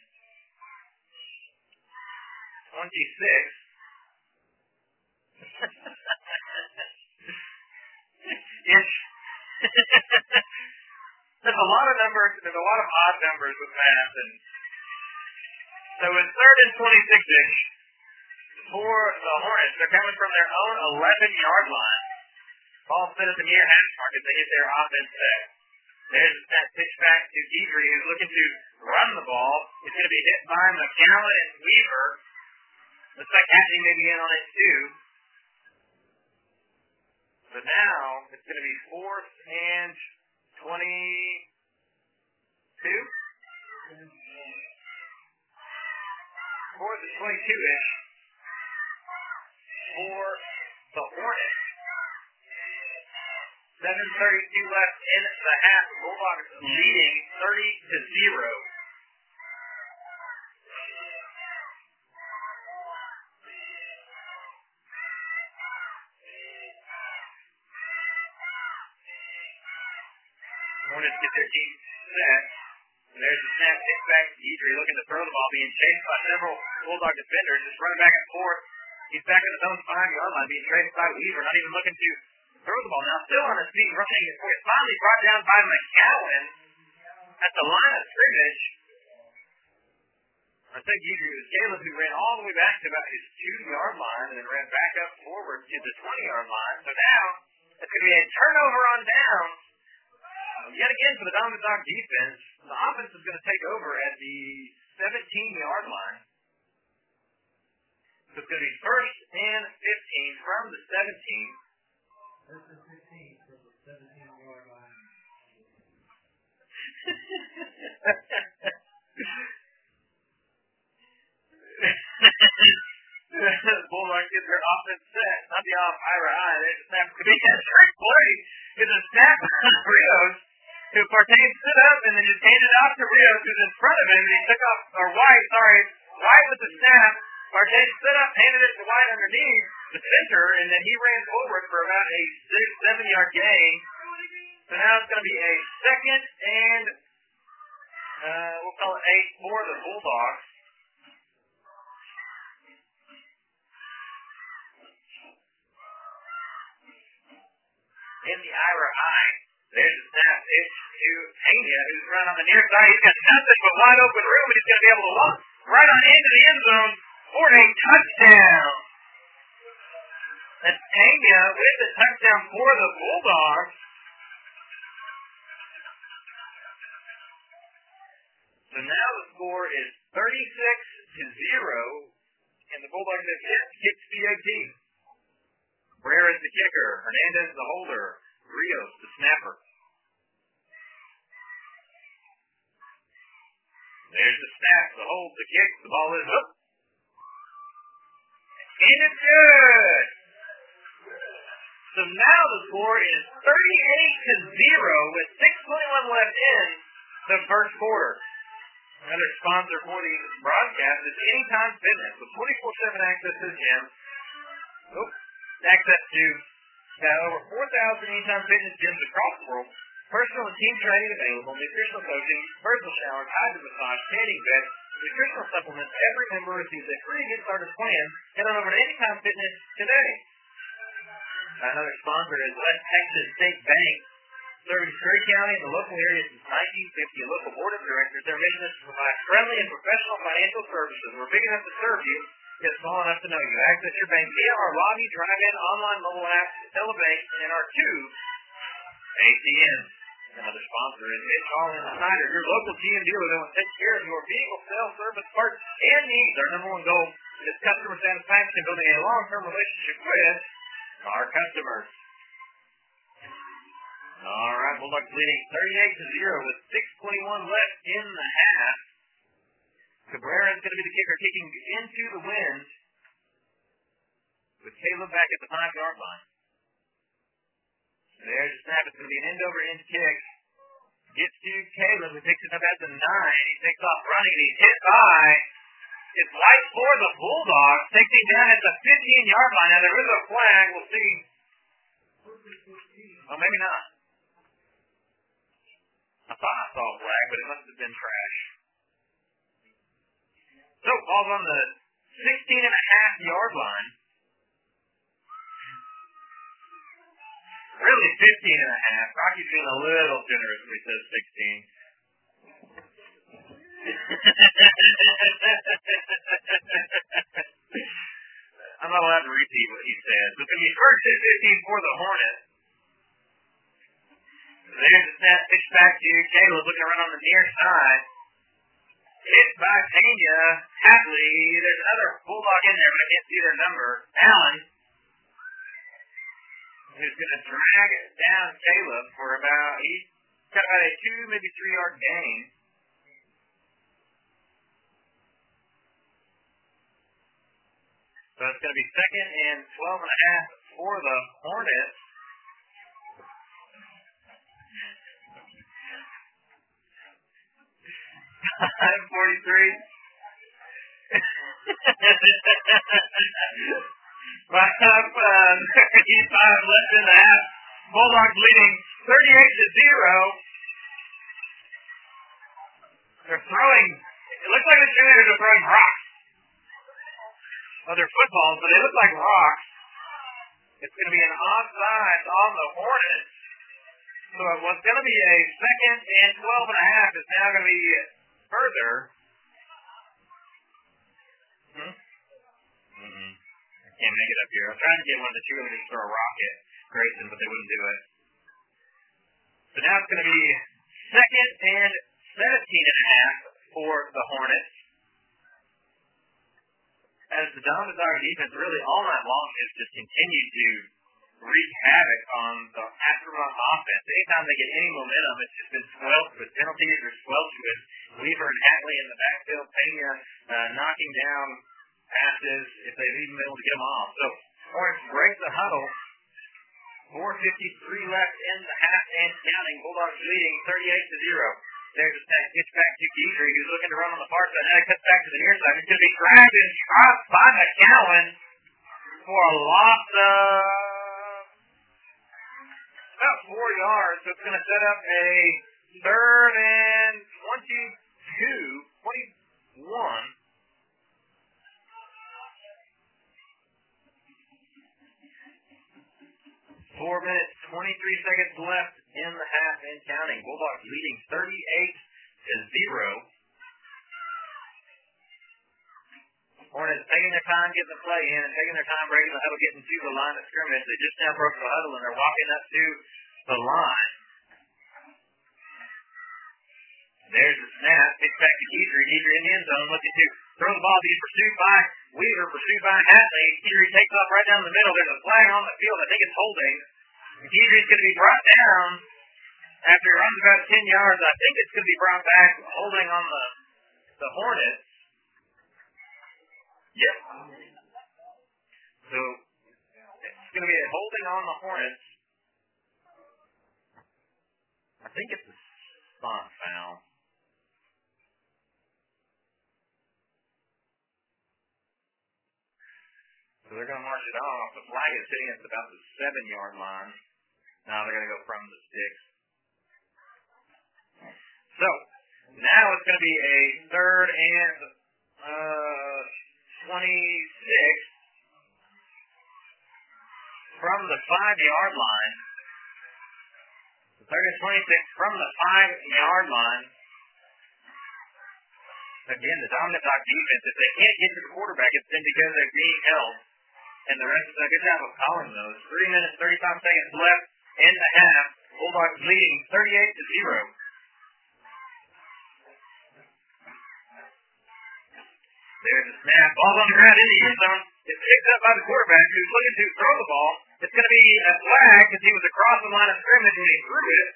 26. There's a lot of numbers. There's a lot of odd numbers with math, and so it's third and 26-ish. for the Hornets. They're coming from their own 11-yard line. Ball set at the near hash mark as they hit their offense set. There's a snap pitch back to Deidre, who's looking to run the ball. It's going to be hit by McCallum and Weaver. Looks like Hackney may be in on it too. So now it's going to be 4th and 22. 4th and 22-ish for the Hornets. 7:32 left in the half. Bulldogs leading 30-0. Hornets get their team set. There's a snap kick back to Deidre looking to throw the ball, being chased by several Bulldog defenders, just running back and forth. He's back at his own 5-yard line, being chased by Weaver, not even looking to throw the ball. Now still on his feet, rushing it for it. Finally brought down by McCallum at the line of scrimmage. I think Deidre was Caleb, who ran all the way back to about his 2-yard line and then ran back up forward to the 20-yard line. So now it's going to be a turnover on down. Yet again for the Dominant Dog defense. The offense is going to take over at the 17-yard line. So it's going to be 1st and 15 from the 17. 1st and 15 from the 17-yard line. Bulldogs get their offense set. Not the off Ira eye. There's a snap. Could be a trick play. It's a snap on Rios, who Partain stood up and then just handed it off to Rios, who's in front of him. And he took off, or White with the snap. Partain stood up, handed it to White underneath the center, and then he ran forward for about a 6-7 yard gain. So now it's going to be a 2nd and, we'll call it 8 for the Bulldogs. In the Ira eye, there's a snap pitch to Pena, who's running on the near side. He's got nothing but wide open room, and he's going to be able to walk right on into the end zone for a touchdown. That's Pena with the touchdown for the Bulldogs. So now the score is 36-0, and the Bulldogs have hit PAT. Brera is the kicker. Hernandez the holder. Rios the snapper. There's the snap, the hold, the kick. The ball is up. And it's good. So now the score is 38-0 with 6:21 left in the first quarter. Another sponsor for the broadcast is Anytime Fitness with 24/7 access to the gym. Access to over 4,000 Anytime Fitness gyms across the world. Personal and team training available, nutritional coaching, personal showers, hydro massage, tanning beds, nutritional supplements. Every member receives a free get started plan. Head on over to Anytime Fitness today. Another sponsor is West Texas State Bank, serving Scurry County and the local area since 1950. A local board of directors. Their mission is to provide friendly and professional financial services. We're big enough to serve you. It's small enough to know you. Access your bank via our lobby, drive-in, online mobile app, telebank, and our 2 ATMs. Another sponsor is Mitch Hall and Snyder, your local GM dealer that will take care of your vehicle sales, service, parts, and needs. Our number one goal is customer satisfaction and building a long-term relationship with our customers. All right, Bulldogs leading 38-0 with 6:21 left in the half. Cabrera is going to be the kicker, kicking into the wind with Caleb back at the 5-yard line. There's the snap. It's going to be an end-over-end kick. Gets to Caleb, who picks it up at the 9. He takes off running, and he's hit by. It's White for the Bulldogs. Takes him down at the 15-yard line. Now, there is a flag. We'll see. Oh, maybe not. I thought I saw a flag, but it must have been trash. So, ball's on the 16.5-yard line. Really 15.5. Rocky's being a little generous when he says 16. I'm not allowed to repeat what he said. So it's going to be first and 15 for the Hornets. There's the snap, pitch back to Caleb, looking around on the near side. Hit by Pena. Hadley. There's another Bulldog in there, but I can't see their number. Allen. Who's going to drag down Caleb for he's got about a 2, maybe 3 yard gain. So it's going to be second and 12 and a half for the Hornets. 5:43. 35 left in the half. Bulldogs leading 38-0. They're throwing. It looks like the cheerleaders are throwing rocks. Well, they're footballs, but they look like rocks. It's going to be an offside on the Hornets. So what's going to be a second and 12 and a half is now going to be further. I can't make it up here. I'm trying to get one of the cheerleaders to throw a rock at Grayson, but they wouldn't do it. So now it's going to be second and 17 and a half for the Hornets. As the dominant defense really all night long has just continued to wreak havoc on the Astronaut offense. Anytime they get any momentum, it's just been squelched with penalties or squelched with Weaver and Hatley in the backfield, Pena knocking down passes if they've even been able to get them off. So Hornets break the huddle. 4:53 left in the half and counting. Bulldogs leading 38-0. There's a pitch back to Guidry, who's looking to run on the far side. Now he cuts back to the near side. It's going to be dragged and dropped by McCowan for a loss of about 4 yards. So it's going to set up a third and 21. 4 minutes, 23 seconds left in the half and counting. Bulldogs leading 38-0. Hornets taking their time getting the play in and taking their time breaking the huddle, getting to the line of scrimmage. They just now broke the huddle and they're walking up to the line. There's the snap. Pitch back to Guidry. Guidry in the end zone looking to throw the ball. Being pursued by Weaver, pursued by Hatley. Guidry takes off right down the middle. There's a flag on the field. I think it's holding. Guidry's going to be brought down after he runs about 10 yards. I think it's going to be brought back holding on the Hornets. Yep. So it's going to be a holding on the Hornets. I think it's a spot foul. So they're going to march it off. The flag is sitting at about the 7-yard line. Now they're going to go from the sticks. So now it's going to be a third and 26 from the 5-yard line. Third and 26 from the 5-yard line. Again, the dominant defense, if they can't get to the quarterback, it's then because they're being held. And the rest is a good job of calling those. 3 minutes, 35 seconds left in the half. Bulldogs leading 38-0. There's a snap. Ball's on the ground in the end zone. It's picked up by the quarterback who's looking to throw the ball. It's going to be a flag because he was across the line of scrimmage when he threw it.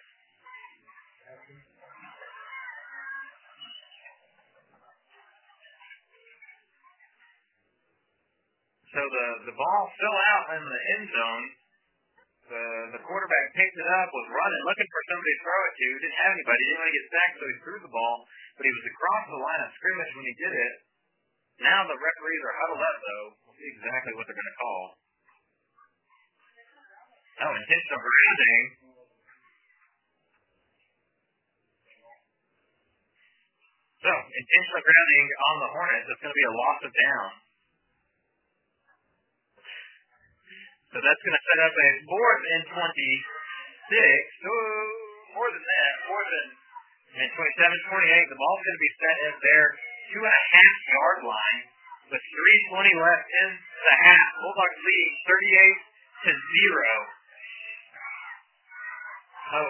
So the ball fell out in the end zone. The quarterback picked it up, was running, looking for somebody to throw it to. Didn't have anybody. Didn't want to get sacked, so he threw the ball. But he was across the line of scrimmage when he did it. Now the referees are huddled up, though. We'll see exactly what they're going to call. Oh, intentional grounding. So, intentional grounding on the Hornets. It's going to be a loss of down. So that's going to set up a 4th and 26. More than that. 27, 28. The ball's going to be set at their 2.5-yard line with 3:20 left in the half. Bulldogs leading 38-0. Oh,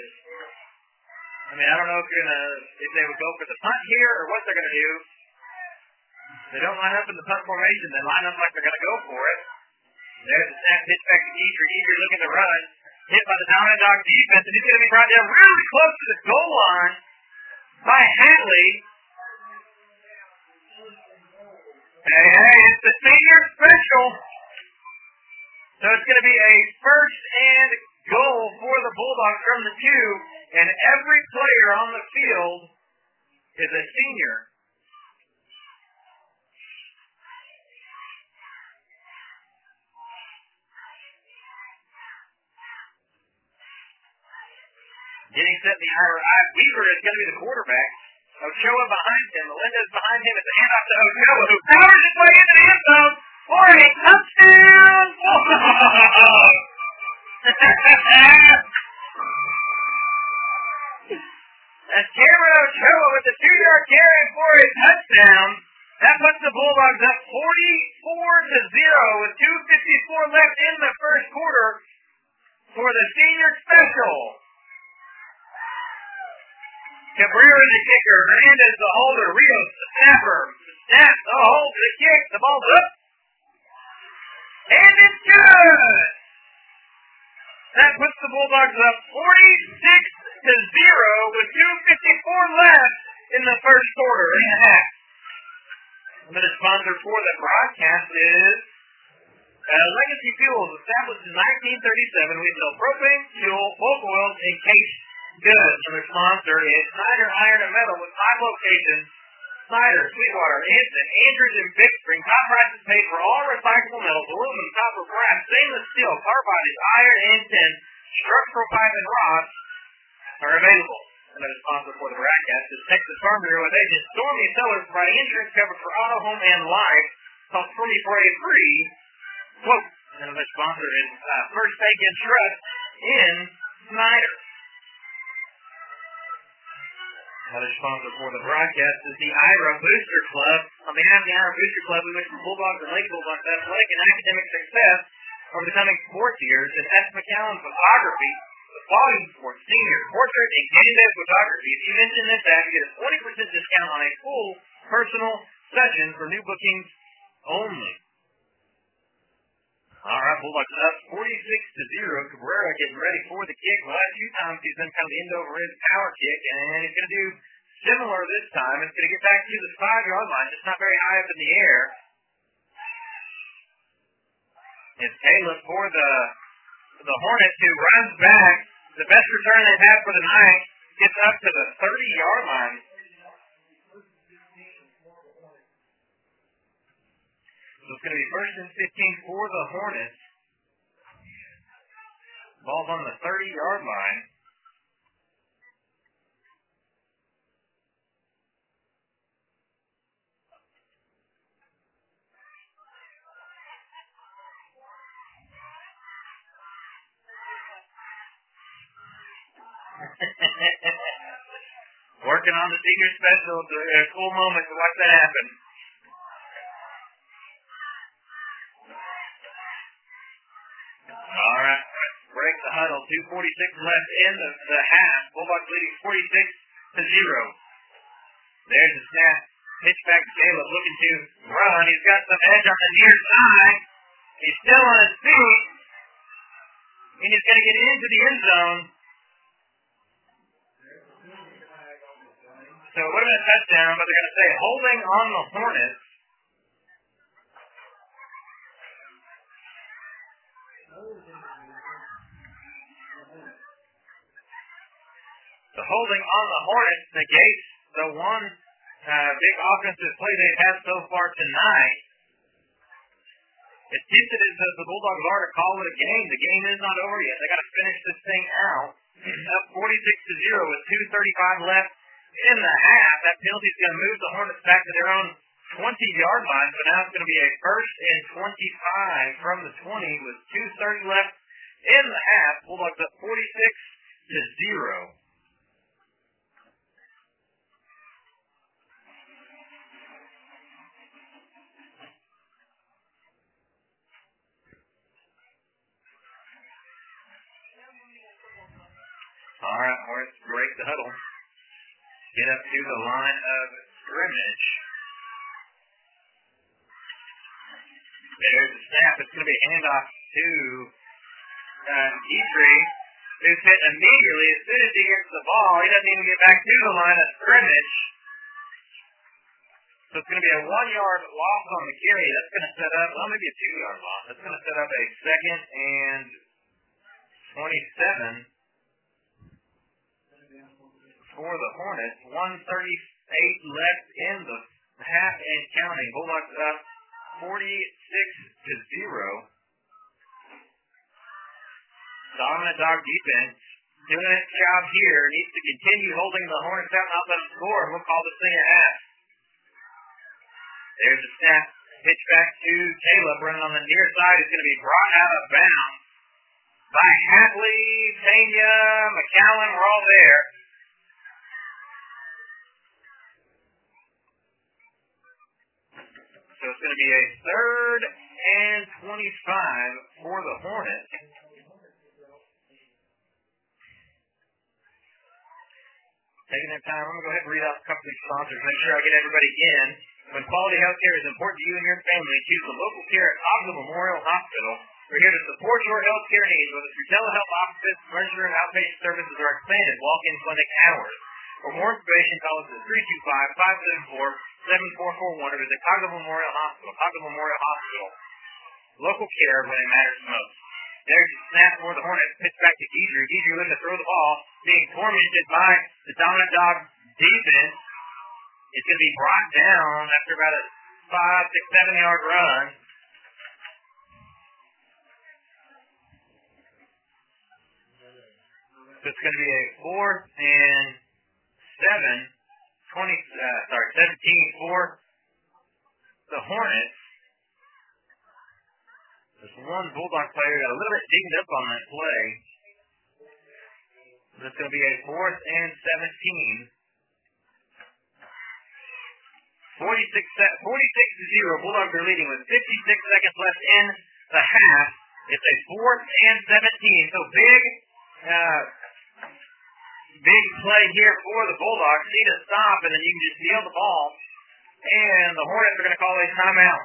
I don't know if they would go for the punt here or what they're going to do. They don't line up in the punt formation. They line up like they're going to go for it. There's the snap pitch back to Eager. Eager looking to run. Hit by the Dominant Dog defense, and he's going to be brought down really close to the goal line by Hadley. Hey, it's the senior special. So it's going to be a first and goal for the Bulldogs from the 2, and every player on the field is a senior. Getting set in the Weaver is going to be the quarterback. Ochoa behind him. Melendez behind him. It's a handoff to Ochoa, who powers his way into the end zone for a touchdown. That's Cameron Ochoa with the 2-yard carry for a touchdown. That puts the Bulldogs up 44-0 with 2:54 left in the first quarter for the senior special. Cabrera the kicker, Hernandez the holder, Rios the snapper, snap the hold, the kick, the ball's up, and it's good! That puts the Bulldogs up 46-0 with 2:54 left in the first quarter and a half. And the sponsor for the broadcast is Legacy Fuels, established in 1937. We sell propane, fuel, bulk oils, and case goods. Their sponsor is Snyder Iron and Metal with 5 locations. Snyder, Sweetwater, Hanson, Andrews, and Big Spring. Top prices paid for all recyclable metals, aluminum, copper, brass, stainless steel, carbide, iron, and tin. Structural pipe and rods are available. Another sponsor for the broadcast is Texas Farm Bureau with agent Stormy Sellers, providing insurance coverage for auto, home, and life. Call Stormy for a free quote. Another sponsor is First Bank and Trust in Snyder. Another sponsor for the broadcast is the Ira Booster Club. On behalf of the Ira Booster Club, we wish the Bulldogs and Lady Bulldogs athletic and academic success over the coming sports years. And S. McAllen Photography, the volume sports, senior, portrait, and candy-bed photography. If you mention this ad, you get a 20% discount on a full personal session for new bookings only. All right, Bulldogs up 46-0. Cabrera getting ready for the kick. The last few times he's been kind of end over his power kick, and he's going to do similar this time. It's going to get back to the 5-yard line, just not very high up in the air. It's Caleb for the Hornets, who runs back. The best return they've had for the night, gets up to the 30-yard line. So it's going to be first and 15 for the Hornets. Ball's on the 30-yard line. Working on the senior special. A cool moment to watch that happen. All right, break the huddle. 2:46 left in the half. Bulldogs leading 46-0. There's the snap. Pitch back to Caleb, looking to run. He's got some edge on the near side. He's still on his feet. And he's going to get into the end zone. So it would have been a touchdown, but they're going to say holding on the Hornets. The holding on the Hornets negates the one big offensive play they've had so far tonight. It's tempted as though the Bulldogs are to call it a game. The game is not over yet. They got to finish this thing out. Up 46-0 with 2:35 left in the half. That penalty is going to move the Hornets back to their own 20-yard line. So now it's going to be a first and 25 from the 20 with 2:30 left in the half. Bulldogs up 46-0. Hornets break the huddle. Get up to the line of scrimmage. There's the snap. It's going to be a handoff to Dietrich, who's hit immediately as soon as he gets the ball. He doesn't even get back to the line of scrimmage. So it's going to be a 1-yard loss on the carry. That's going to set up, well, maybe a 2-yard loss. That's going to set up a 2nd and 27 for the Hornets. 1:38 left in the half and counting. Bulldogs up 46-0. Dominant dog defense doing its job here. Needs to continue holding the Hornets out, not let them score, and we'll call this thing a half. There's a snap. Pitch back to Caleb, running on the near side. Is going to be brought out of bounds by Hadley, Pena, McCallum. We're all there. So it's going to be a 3rd and 25 for the Hornets. Taking their time, I'm going to go ahead and read out a couple of these sponsors, make sure I get everybody in. When quality health care is important to you and your family, choose the local care at Ogden Memorial Hospital. We're here to support your health care needs, whether through telehealth offices, emergency room, outpatient services, or expanded walk-in clinic hours. For more information, call us at 325-574-7441 or visit Ogden Memorial Hospital. Ogden Memorial Hospital. Local care when it matters most. There's a snap for the Hornets. Pitch back to Deidre. Deidre looking to throw the ball, being tormented by the dominant dog defense. It's going to be brought down after about a 5, 6, 7-yard run. So it's going to be a 4th and 17 for the Hornets. This one Bulldog player got a little bit dinged up on that play. It's going to be a 4th and 17. 46-0. Bulldogs are leading with 56 seconds left in the half. It's a 4th and 17. So big play here for the Bulldogs. Need a stop, and then you can just steal the ball. And the Hornets are going to call a timeout.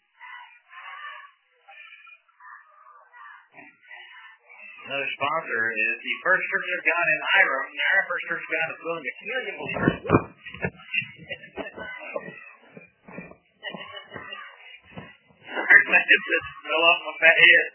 Another sponsor is the First Church of God in Ira. The Ira First Church of God is building a community of believers. Fell off my fat head.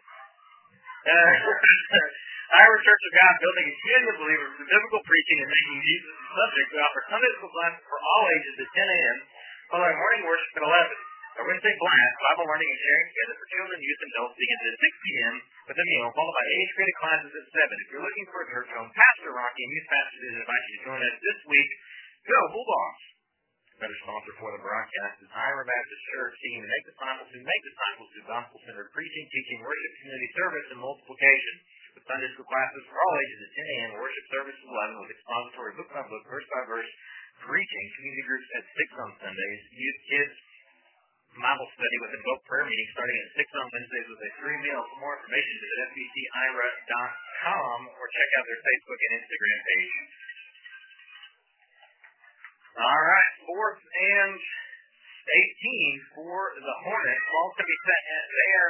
Ira Church of God building a community of believers through biblical preaching and making Jesus the subject. We offer Sunday school classes for all ages at 10 a.m. following morning worship at 11. Our Wednesday class, Bible learning and sharing together for children, youth, and adults begins at 6 p.m. with a meal, followed by age-graded classes at 7. If you're looking for a church home, Pastor Rocky and youth pastors invite you to join us this week. Go Bulldogs! Better sponsor for the broadcast is Ira Baptist Church, seeking to make disciples through gospel-centered preaching, teaching, worship, community service, and multiplication. With Sunday school classes for all ages at 10 a.m., worship service at 11 with expository book-by-book, verse-by-verse preaching, community groups at 6 on Sundays, youth, kids, Bible study with adult prayer meeting starting at 6 on Wednesdays with a free meal. For more information, visit fbcira.com or check out their Facebook and Instagram page. All right, 4th and 18 for the Hornets. Ball's going to be set at their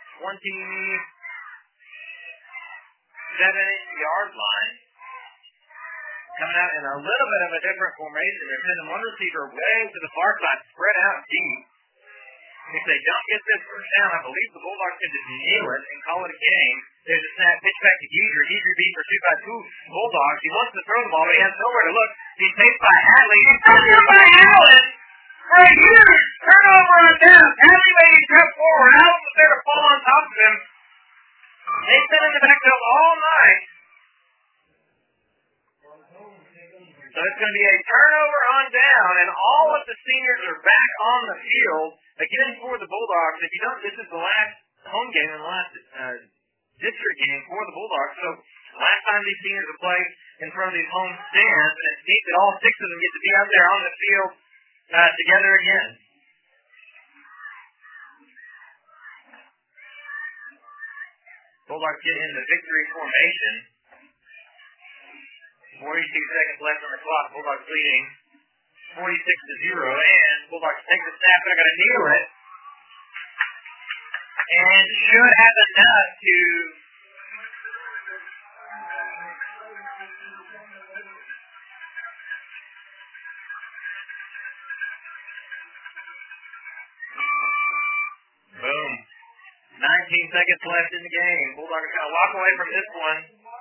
27-yard line. Coming out in a little bit of a different formation. They're sending one receiver way to the far side, spread out deep. If they don't get this first down, I believe the Bulldogs can just kneel it and call it a game. There's a snap pitch back to Deidre. Deidre beat for 2 Bulldogs. He wants to throw the ball, but he has nowhere to look. He's chased by Hadley. He's turned by Allen for a huge turnover on down. Hadley made him step forward. Allen was there to fall on top of him. They sent him in the backfield all night. So it's going to be a turnover on down, and all of the seniors are back on the field. Again, for the Bulldogs, if you don't, this is the last home game and the last district game for the Bulldogs. So last time these seniors have played in front of these home stands, and it's neat that all 6 of them get to be out there on the field together again. Bulldogs get in the victory formation. 42 seconds left on the clock. Bulldogs leading 46-0, and Bulldogs take the snap. They're going to kneel it, and should have enough to boom. 19 seconds left in the game. Bulldogs going to walk away from this one.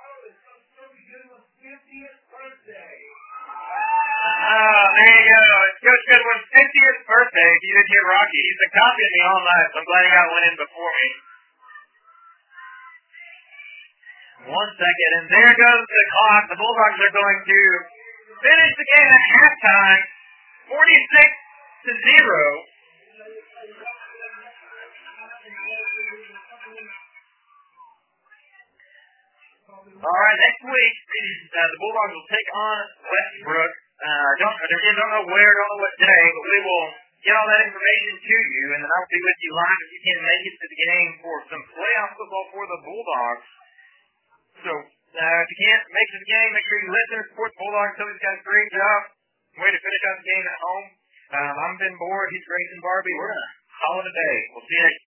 Oh, there you go. It's Coach Goodwin's 50th birthday. If you didn't hear Rocky, he's been copying me all night, so I'm glad he got one in before me. 1 second, and there goes the clock. The Bulldogs are going to finish the game at halftime, 46-0. All right, next week, the Bulldogs will take on Westbrook. Don't know where, don't know what day, but we will get all that information to you, and then I'll be with you live if you can make it to the game for some playoff football for the Bulldogs. So, if you can't make it to the game, make sure you listen and support the Bulldogs. Somebody's got a great job. Way to finish out the game at home. I'm Ben Board. He's Grayson Barbie. We're going to call it a day. We'll see you next